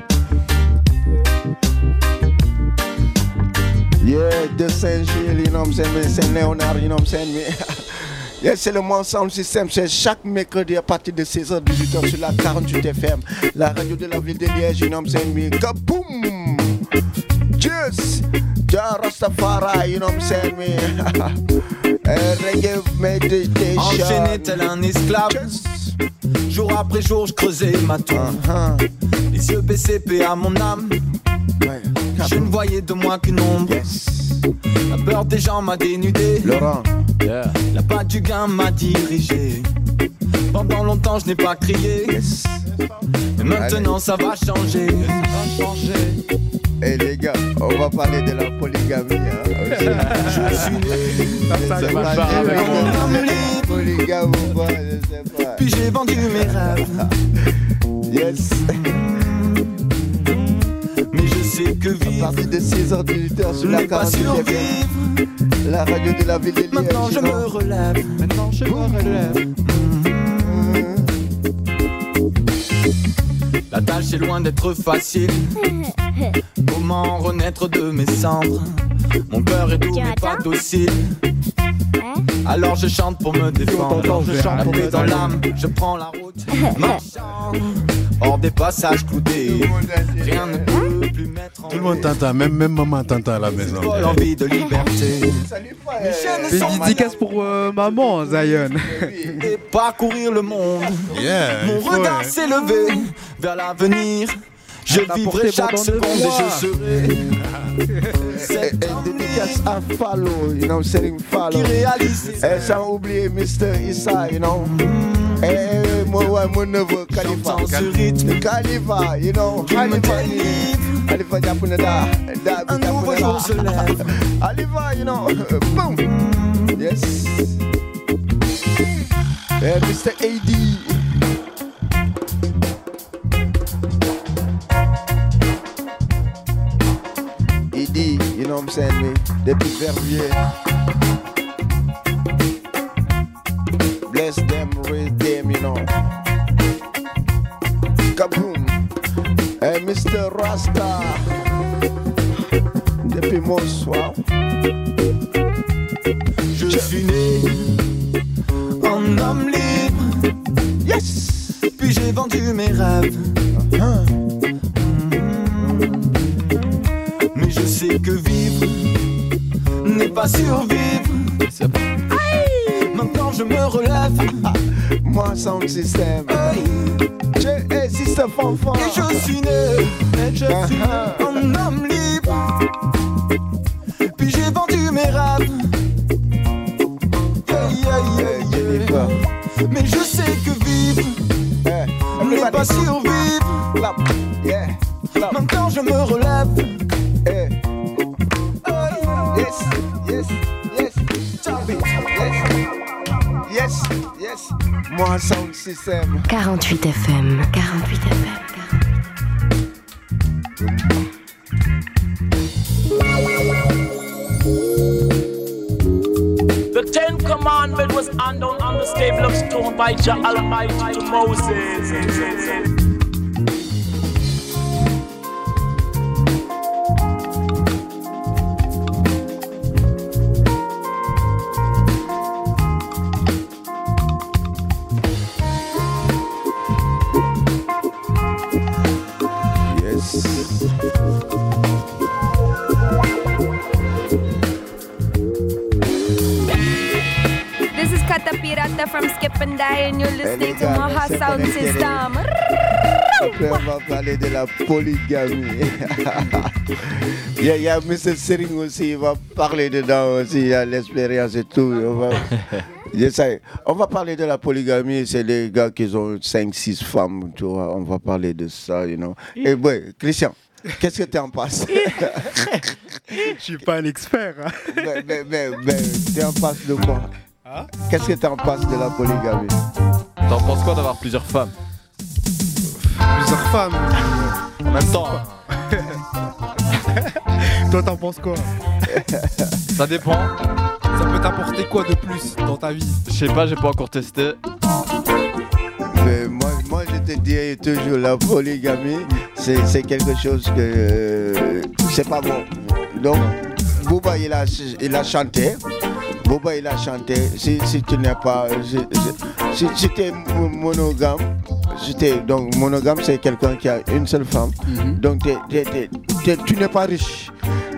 Yeah, de Saint-Gilles, you know what I'm saying, Saint-Léonard, you know what I'm saying, mais yes, c'est le Mon Sound System, c'est chaque mercredi à partir de seize heures dix-huit heures sur la quarante-huit F M, la radio de la ville de Liège, you know what I'm saying, mais kaboom! Cheers! Ja Rastafari, you know what I'm saying, mais reggae meditation. Enchaîné tel un esclave. Jour après jour, je creusais ma tombe. Uh-huh. Les yeux baissés, paix à mon âme. Ouais. Je ne voyais de moi qu'une ombre. Yes. La peur des gens m'a dénudé. Laurent. Yeah. La patte du gain m'a dirigé. Pendant longtemps, je n'ai pas crié. Yes. Mais maintenant, allez, ça va changer. Ça va changer. Eh hey les gars, on va parler de la polygamie. Hein. Je suis né. Ça, ça va parler de polygame ou pas, je sais pas. Puis j'ai vendu mes rêves. Yes. Mais je sais que vivre. À partir de six heures dix-huit heures sur la quarante-huit F M, la radio de la ville de Liège. Maintenant je me relève. Maintenant je me relève. La tâche est loin d'être facile. Comment renaître de mes cendres? Mon cœur est doux mais pas docile. Alors je chante pour me défendre. Alors je chante pour me dans l'âme. Je prends la route, marchant hors des passages cloudés. Rien ne peut plus mettre en. Tout le monde t'entend, même, même maman t'entend à la maison. J'ai l'envie de liberté. Une dédicace pour euh, maman, Zion. Et parcourir le monde. Yeah, mon regard ouais. s'est levé vers l'avenir. Je vivrai chaque seconde et je serai. Cette dédicace à Fallo, you know, setting Fallo. Et sans oublier mister Issa, you know. Et moi, ouais, mon neveu Khalifa. Khalifa, you know. Khalifa, Khalifa, Japunada. Un nouveau jour se lève. Khalifa, you know. Boom. Yes. Et mister A D. depuis Verviers. Bless them, raise them, you know. Kaboom. Hey, mister Rasta. Depuis Mossoir. Je suis né en homme libre. Yes. Puis j'ai vendu mes rêves. Uh-huh. Mais je sais que vivre n'est pas survivre. Maintenant je me relève. Moi Sound System. Je hey, System Fanfan. Et je suis né, et je suis né en homme libre. Puis j'ai vendu mes rêves. Yeah, yeah, yeah, yeah. Mais je sais que vivre hey, n'est pas survivre. Clap. Yeah. Clap. Maintenant je me relève. Hey. Yes, yes, yes. Chop it. Yes, yes, yes. Moi Sound System. quarante-huit F M. quarante-huit F M. The Ten Commandments was handed on the stable of stone by Jah Almighty to Moses. Pirata from Skip and Die and you're listening to Maha Sound System. Après, on va parler de la polygamie. Il y a, y a M. Sering aussi, il va parler dedans aussi, il y a l'expérience et tout. On va, je sais, on va parler de la polygamie, c'est les gars qui ont cinq six femmes, tu vois, on va parler de ça, you know. Et ouais, Christian, qu'est-ce que tu en penses? Je suis pas un expert. Hein. Mais, mais, mais, mais tu en penses de quoi? Hein? Qu'est-ce que tu en penses de la polygamie? T'en penses quoi d'avoir plusieurs femmes? Plusieurs femmes en même temps. Toi t'en penses quoi? Ça dépend. Ça peut t'apporter quoi de plus dans ta vie? Je sais pas, j'ai pas encore testé. Mais moi, moi je te dis toujours, la polygamie, c'est, c'est quelque chose que euh, c'est pas bon. Donc, Booba il a, il a chanté. Booba il a chanté, si, si tu n'es pas, si, si, si tu es monogame, si t'es, donc monogame c'est quelqu'un qui a une seule femme, mm-hmm. donc t'es, t'es, t'es, t'es, tu n'es pas riche.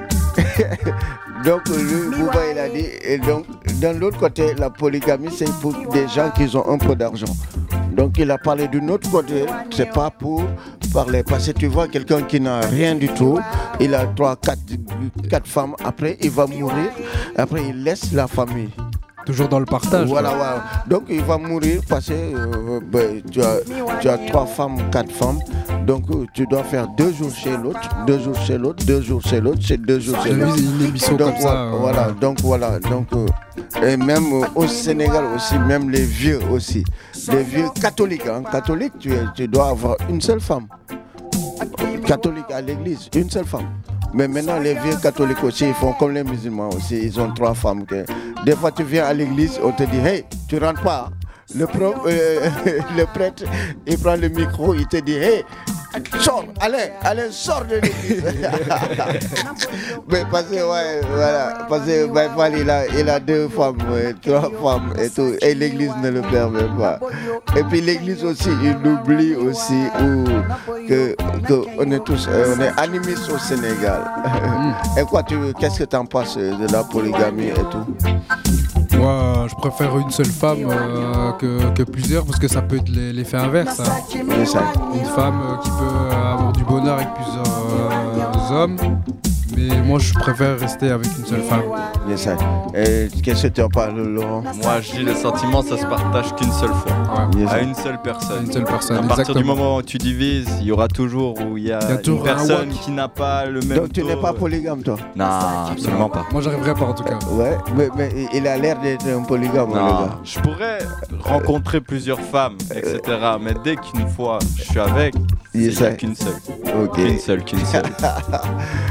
Donc lui, Booba il a dit, et donc d'un l'autre côté, la polygamie c'est pour des gens qui ont un peu d'argent. Donc il a parlé d'un autre côté, c'est pas pour parler, parce que tu vois quelqu'un qui n'a rien du tout, il a trois, quatre, quatre femmes, après il va mourir, après il laisse la famille. Toujours dans le partage. Voilà, voilà. Donc il va mourir parce que euh, ben, tu, as, tu as trois femmes, quatre femmes. Donc euh, tu dois faire deux jours chez l'autre, deux jours chez l'autre, deux jours chez l'autre, c'est deux jours chez l'autre. Une émission donc, comme ça. Voilà, euh... donc voilà. Donc, euh, et même euh, au Sénégal aussi, même les vieux aussi. Les vieux catholiques. Hein, catholiques, tu, tu dois avoir une seule femme. Catholique à l'église, une seule femme. Mais maintenant, les vieux catholiques aussi, ils font comme les musulmans aussi. Ils ont trois femmes. Que... Des fois, tu viens à l'église, on te dit, hey, tu rentres pas. Le, pro, euh, le prêtre, il prend le micro, il te dit, hey, sors, allez, allez, sors de l'église. Mais parce que, ouais, voilà, parce que Baïfal, il a, il a deux femmes, ouais, trois femmes et tout, et l'église ne le permet pas. Et puis l'église aussi, il oublie aussi où, que, que on est tous, euh, on est animistes au Sénégal. Et quoi, tu, qu'est-ce que tu en penses de la polygamie et tout? Moi, je préfère une seule femme euh, que, que plusieurs parce que ça peut être l'effet inverse. Hein. Une femme euh, qui peut avoir du bonheur avec plusieurs euh, hommes. Mais moi, je préfère rester avec une seule femme. Yes, et qu'est-ce que tu en parles, Laurent? Moi, je dis le sentiment, ça se partage qu'une seule fois. Ouais. Yes, à une seule personne. Une seule personne. À partir exactement. du moment où tu divises, il y aura toujours où il y a, il y a une personne qui n'a pas le même. Donc tu n'es pas polygame, toi? Non, absolument non. pas. Moi, j'arriverai pas en tout cas. Ouais, mais, mais il a l'air d'être un polygame, non, le gars. Je pourrais rencontrer plusieurs femmes, et cetera. Mais dès qu'une fois je suis avec, il n'y a qu'une seule. Ok. Qu'une seule, qu'une seule. Yes.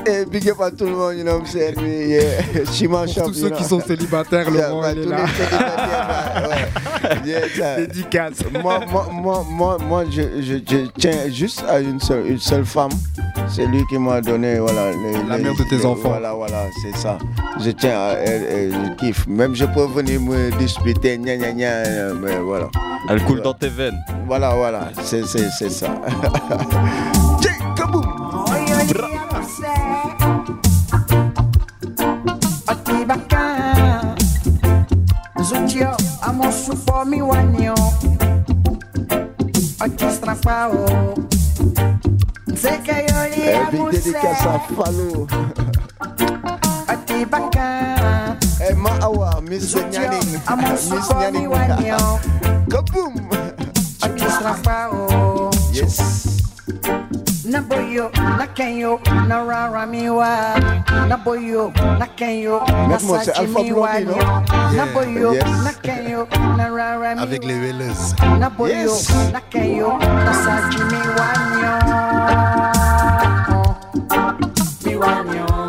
Et big up à tout le monde, you know what I'm saying? Yeah. Chima Pour tous ceux qui sont célibataires, Laurent, il est là. Dédicace. Moi, moi, moi, moi, moi je, je, je tiens juste à une seule, une seule femme. C'est lui qui m'a donné, voilà. Les, la mère de tes les, enfants. Voilà, voilà, c'est ça. Je tiens à elle, elle, je kiffe. Même je peux venir me disputer, gna gna gna, mais voilà. Elle coule dans tes veines. Voilà, voilà, c'est, c'est, c'est ça. Kaboum! Zutio, amo supo mi wanyo. Orchestra pao. Zeka yoli amu se. Dédicace à Fallou. Ati baka. Eh ma awa, Miss Nyaning. Miss Nyaning. Kaboom! Orchestra pao. Yes. Na boyo, na kenyo, na rara miwa. Na boyo, na kenyo, na sachi miwa. Na boyo, na kenyo, na rara miwa. Avec les Wellers. Na boyo, na kenyo, na sachi miwa. Miwa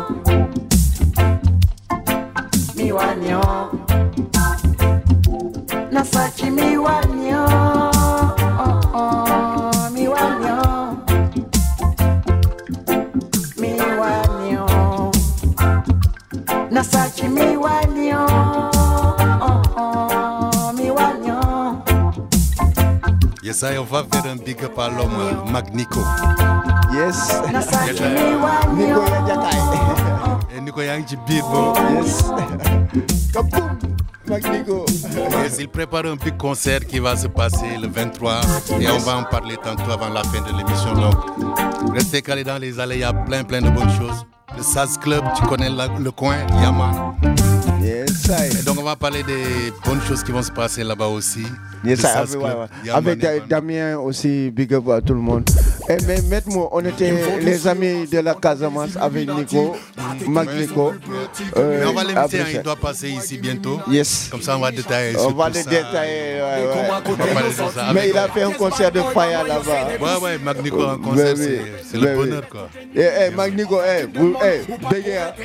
miwa na sachi miwa. Oh oh, miwa. Nasachi miwanyo, oh oh, miwanyo. Yes, I on va vers un big up à l'homme Magnico. Yes. Nasachi miwanyo. Et Nico Yang Bibo. Yes. Kaboum. Magnico. Yes, il prépare un big concert qui va se passer le vingt-trois et on va en parler tantôt avant la fin de l'émission. Donc, restez calés dans les allées, il y a plein plein de bonnes choses. Le Saz Club, tu connais la, le coin, Yaman. Yes, I. Et donc on va parler des bonnes choses qui vont se passer là-bas aussi. Yes, I. Avec, ouais, ouais. Yaman, avec Yaman. Damien aussi, big up à tout le monde. Et mais mettez-moi, on était les amis de la Casamance avec Nico, Magnico. Euh, mais on va l'inviter, hein, il doit passer ici bientôt. Yes. Comme ça on va détailler. On va le détailler, ouais, ouais. Mais il a fait un concert de fire là-bas. Ouais, ouais, Magnico en concert, c'est, c'est le bonheur quoi. Eh, hey, Magnico, eh, vous, eh, bégué, hein.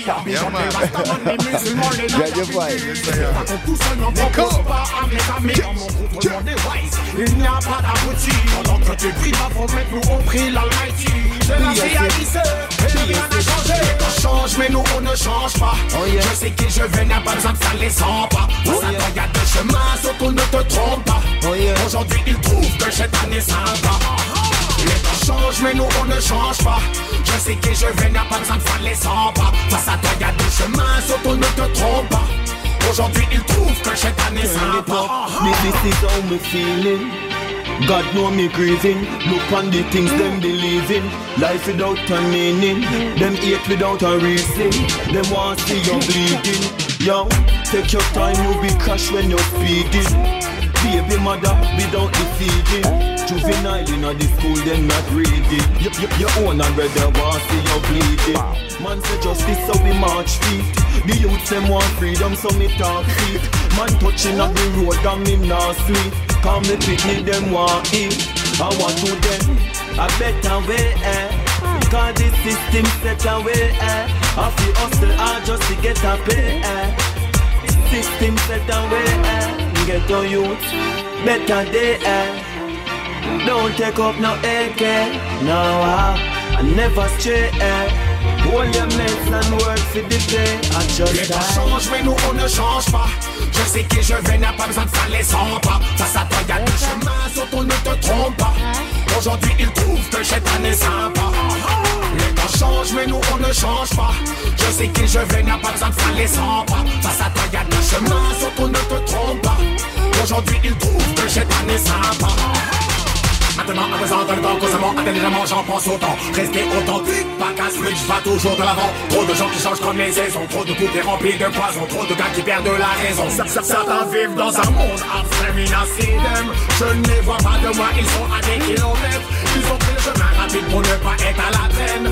Il n'y a pas d'abouti. Pendant que tu pries, ma promesse, nous on prie l'Almighty. C'est la réalité, et rien n'a changé. On change, mais nous on ne change pas. Je sais qui je vais, n'a pas besoin de ça les sent pas. Pour ça, il y a deux chemins, surtout ne te trompe pas. Aujourd'hui, ils trouvent que cette année est sympa. Les temps changent, mais nous on ne change pas. Je sais qui je vais, n'a pas besoin de faire les cent pas. Face à toi, y a deux chemins, surtout ne te trompe pas. Aujourd'hui, ils trouvent que cette année est sympa. This is how me feeling. God know me grieving. Look on the things them believe in. Life without a meaning. Them hate without a reason. Them want see you bleeding. Yo, take your time, you be crash when you're speeding. Baby mother without the feeding. Juvenile in the school, them not reading. You, you, your own and brother want see you bleeding. Man say justice, so we march feet. The youth them want freedom, so me talk feet. Man touching up the road and me not sleep. Come me picnic, them want eat. I want to them a better way, eh. Cause the system set away, eh. I feel hustle hard just to get a pay, eh. System set away, eh. Get to youth, better day, eh. Don't take up no A K, no, I, I never stray, eh. Hold your mates and work for the day. I just les temps changent, mais nous on ne change pas. Je sais qui je vais, n'a pas besoin de faire les cent pas. Face à toi, y'a deux chemins, surtout ne te trompe pas. Aujourd'hui, ils trouvent que cette année est sympa. Les temps changent, mais nous on ne change pas. Je sais qui je vais, n'a pas besoin de faire les cent pas. Face à toi, y'a deux chemins, surtout ne te trompe pas. Aujourd'hui, ils trouvent que cette année est sympa. Maintenant, à présent, dans le temps, constamment, intelligemment, j'en pense autant. Rester authentique, pas casse-switch, va toujours de l'avant. Trop de gens qui changent comme les saisons. Trop de couples remplis de poison. Trop de gars qui perdent la raison. Certains vivent dans un monde abstrait, inacidem. Je ne les vois pas de moi, ils sont à des kilomètres. Ils ont pris le chemin rapide pour ne pas être à la traîne.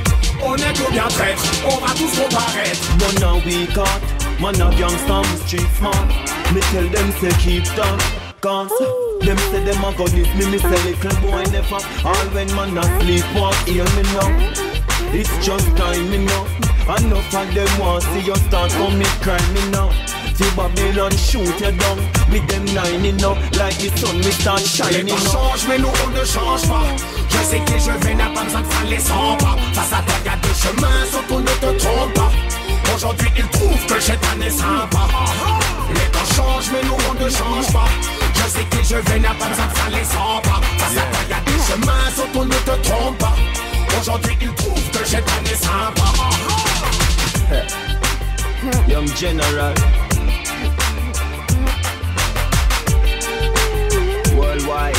On est tout bien traître, on va tous comparaître. But now we got, man a gangsta, street smart. Me tell them say keep down. Cause them say them a go this me, me say little boy never. All when man a sleep walk, hear me now. It's just time, you know. Enough of them want see you start commit crime, you know. See Babylon shoot you down. With them nine, you know. Like the sun, we start shining, you know. Change, mais nous on ne change pas. Je sais qui je vais, n'a pas besoin de faire les cent pas. Face à toi, y'a des chemins, surtout ne te trompe pas. Aujourd'hui, ils trouvent que j'ai tanné sympa. Les temps changent, mais nous on ne change pas. Je sais qui je vais, n'a pas besoin de faire les cent pas. Face à toi, y'a des chemins, surtout ne te trompe pas. Aujourd'hui, ils trouvent que j'ai tanné sympa. Young General Worldwide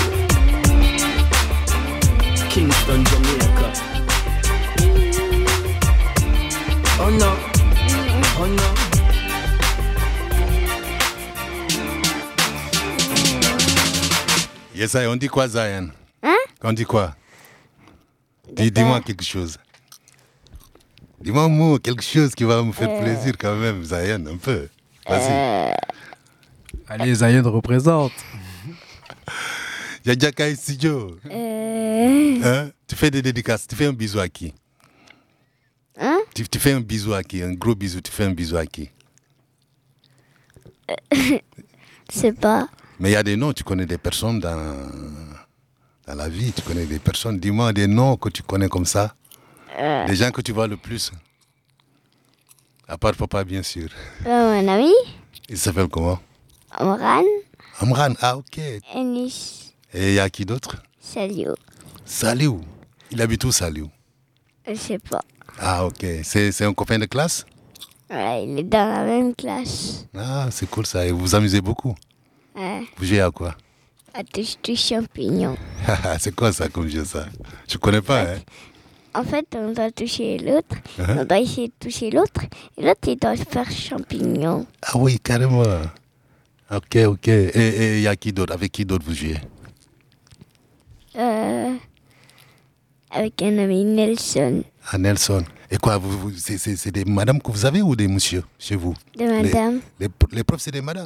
Kingston, Jamaica. Oh no, oh no. Yes, on dit quoi, Zion? Hein? On dit quoi? Dis, dis-moi quelque chose. Dis-moi un mot, quelque chose qui va me faire euh... plaisir quand même, Zion, un peu. Vas-y. Euh... Allez, Zion représente. Y'a Kai Studio. Euh... Hein? Tu fais des dédicaces, tu fais un bisou à qui? Hein? Tu, tu fais un bisou à qui? Un gros bisou, tu fais un bisou à qui? Je sais pas. Mais il y a des noms, tu connais des personnes dans, dans la vie, tu connais des personnes. Dis-moi des noms que tu connais comme ça. Euh... Des gens que tu vois le plus. À part papa, bien sûr. Euh, mon ami. Il s'appelle comment? Amran. Amran, ah ok. Enis. Et il y a qui d'autre? Saliou. Saliou. Il habite où, Saliou? Je sais pas. Ah ok. C'est, c'est un copain de classe? Ouais, il est dans la même classe. Ah, c'est cool ça. Et vous vous amusez beaucoup? Ouais. Vous jouez à quoi? À touche-touche champignon. C'est quoi ça comme jeu ça? Je connais pas, hein? En fait, on doit toucher l'autre, uh-huh. on doit essayer de toucher l'autre, et l'autre, il doit faire champignon. Ah oui, carrément. Ok, ok. Et il y a qui d'autre? Avec qui d'autre vous jouez? Euh, avec un ami, Nelson. Ah, Nelson. Et quoi, vous, vous, c'est, c'est, c'est des madames que vous avez ou des messieurs chez vous? Des madames. Les, les, les profs, c'est des madames.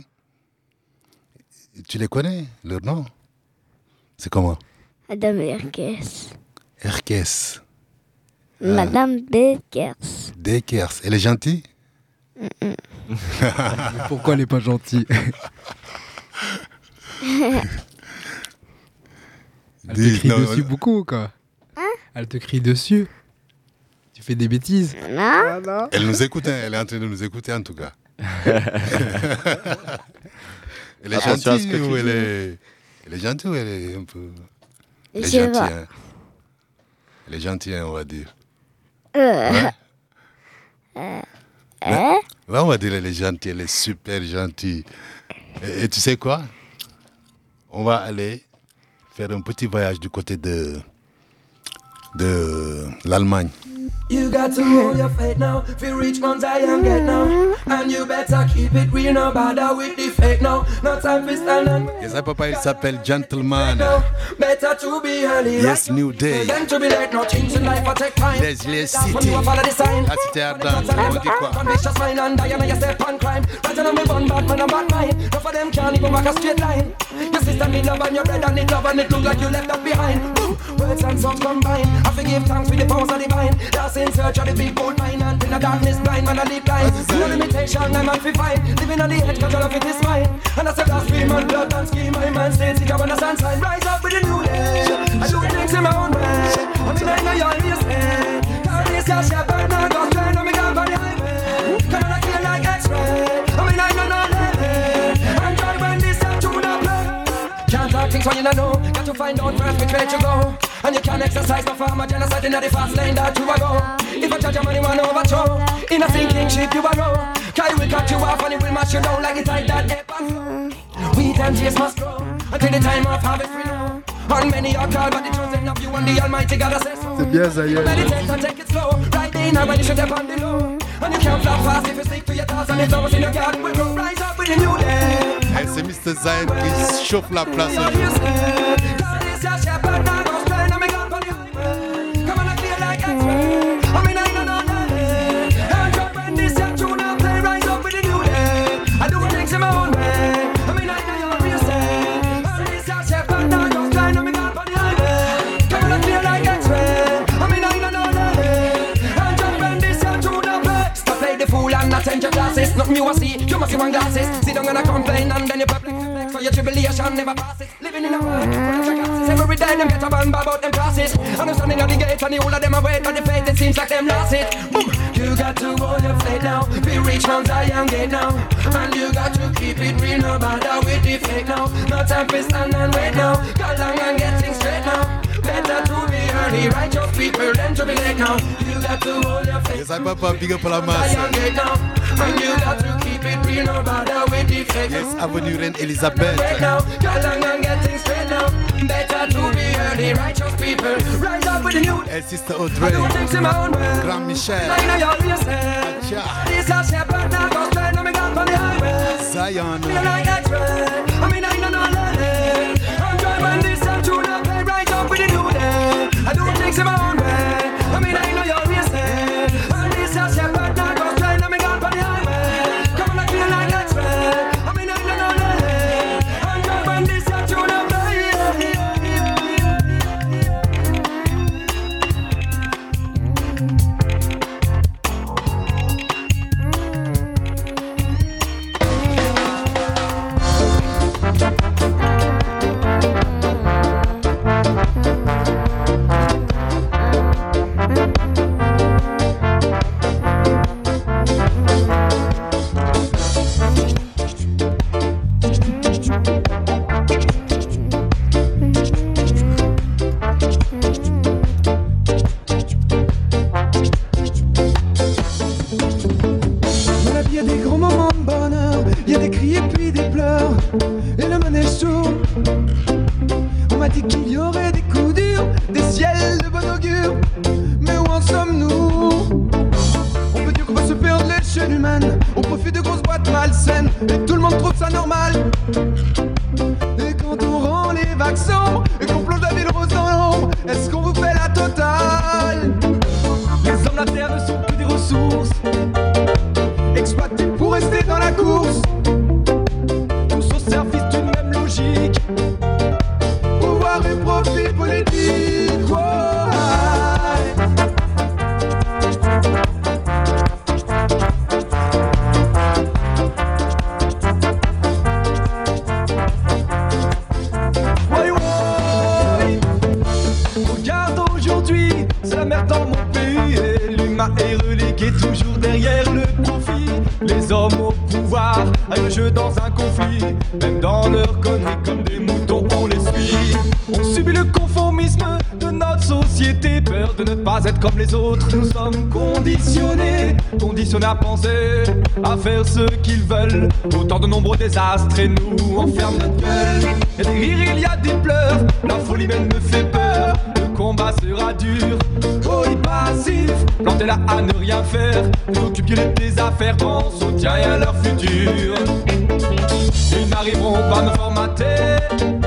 Tu les connais, leur nom? C'est comment? Madame Erkers. Erkers. Madame Dekers. Dekers. Elle est gentille? Mais pourquoi elle n'est pas gentille? Elle te crie non, dessus non. beaucoup, quoi. Hein? Elle te crie dessus. Tu fais des bêtises. Non. non. Elle nous écoute, hein. Elle est en train de nous écouter, en tout cas. Elle est Attention gentille ou elle est... Elle est gentille ou elle est un peu... Elle est Je gentille, vois. hein. Elle est gentille, hein, on va dire. Euh... Ouais. Euh... Mais, ouais, on va dire elle est gentille, elle est super gentille. Et, et tu sais quoi? On va aller faire un petit voyage du côté de, de l'Allemagne. You got to hold your faith now, feel rich man Zion get now. And you better keep it real, no bother with the fake now. No time for stand and yes, papa, il s'appelle Gentleman. Better to be early. Yes, New Day. Then to be late, no things in life will take time. Les les City. La cité ardente. On dit quoi? Convictions mine and die and you step on crime. Right on me bun bad man and bad mind. No for them can't even walk a straight line. Your sister need love and your brother need love and it look like you left up behind. Boom. Words and songs combine. I forgive thanks with the powers of divine. That's in search of the big gold mine and in the darkness blind man I lead blind. No limitation, I'm not fi fight. Living on the edge, control of it is mine. And that's a blasphemy man, blood and scheme. My man stays it, I wanna stand sign. Rise up with a new day. I do things in my own way. I mean I know you always say. Cause this your shepherd, now go straight on me down by the highway. Come on, I feel like X-ray. I mean I know no limit. And try when this time to the play. Can't talk things when you don't know. Got to find out first which way to go. And you can't exercise no farmer genocide in the fast lane that you a go. If a judge a money one overthrow, in a sinking ship you a row. Cause will cut you off and it will mash you down like it's like that ape and flow. Wheat and chase must grow until the time of harvest we know. And many are called but the chosen of you and the Almighty God says so. C'est bien ça y est. Meditate and take it slow. Right there now when you should have on the low. And you can't flap fast if you stick to your thoughts and it's always in your garden will grow. Rise up with a new day. Hey, c'est mister Zion qui chauffe la place. you a see. You must see one glasses. Sit down and a complain and then you perplex. So your tribulation never passes. Living in a world full of classes. Every day them get a band about them classes. Understanding of the gate and the whole of them await. But the faith it seems like them lost it. Boom. You got to hold your faith now. Be rich Mount Zion gate now. And you got to keep it real, no matter with the fake now. No time for stand and wait now. Got long and get things straight now. Better to be early, righteous people than to be late now. You got to hold your faith. Yes, I papa big up la masse. Zion gate now. And you got to keep it real, no matter with the fake now. Yes, Avenue Reine Elisabeth. Wait now. Got long and get things straight now. Better to be early, righteous people. Rise up with the new. El Sister Audrey. Grand Michel. This a shepherd now goes straight on me gun on the highway. Zion. Me like that trend. I mean I know no learning. I'm driving this up to the play right up with the new day. I do things in my own way. I mean I know you're racing. And this a shepherd now goes straight on me gun on the highway. Come on, I feel like that trend. I mean I know no learning. I'm driving this up to the play. Comme les autres, nous sommes conditionnés, conditionnés à penser, à faire ce qu'ils veulent. Autant de nombreux désastres et nous enferment notre gueule. Il y a des rires, il y a des pleurs, la folie même me fait peur. Le combat sera dur, folie passif, planter la à ne rien faire. Nous occuper des affaires, pense au tien et à leur futur. Ils n'arriveront pas à nous formater.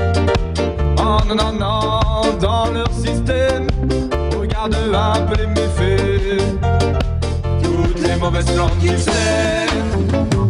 Oh non, non, non, dans leur système. Regarde un peu les méfaits, toutes les mauvaises plantes qu'ils sèment.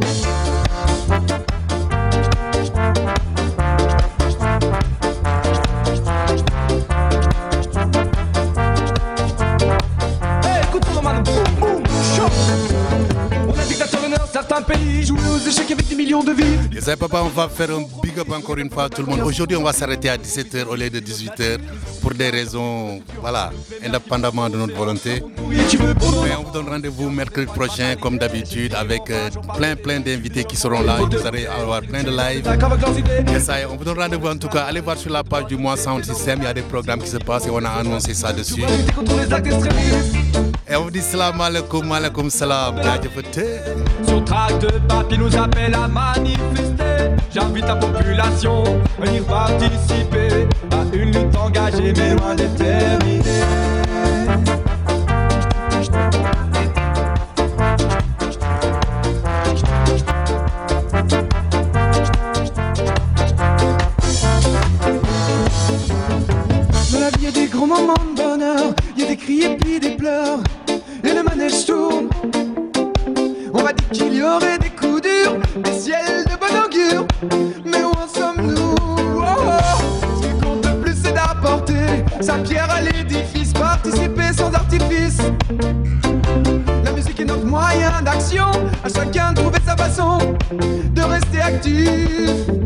Hey, écoute ton man, boum boum, chaud. On a dictateur dans certains pays, jouer aux échecs avec des millions de vies. Les amis, papa, on va faire un big up encore une fois à tout le monde. Aujourd'hui, on va s'arrêter à dix-sept heures au lieu de dix-huit heures. Pour des raisons, voilà, indépendamment de notre volonté. Mais on vous donne rendez-vous mercredi prochain, comme d'habitude, avec euh, plein, plein d'invités qui seront là. Vous allez avoir plein de lives. Et ça, on vous donne rendez-vous en tout cas. Allez voir sur la page du Moi Sound System. Il y a des programmes qui se passent et on a annoncé ça dessus. Et on vous dit salam alaikum, alaikum salam. Sur trac de papier nous appelle à manifester. J'invite la population à venir participer à une lutte engagée mais loin d'être terminée. Dans la vie, il y a des gros moments de bonheur, il y a des cris et puis des pleurs, et le manège tourne. On m'a dit qu'il y aurait des coups durs, des ciels de bon augure, mais où en sommes-nous? Oh, oh. Ce qui compte le plus, c'est d'apporter sa pierre à l'édifice, participer sans artifice. La musique est notre moyen d'action, à chacun de trouver sa façon de rester actif.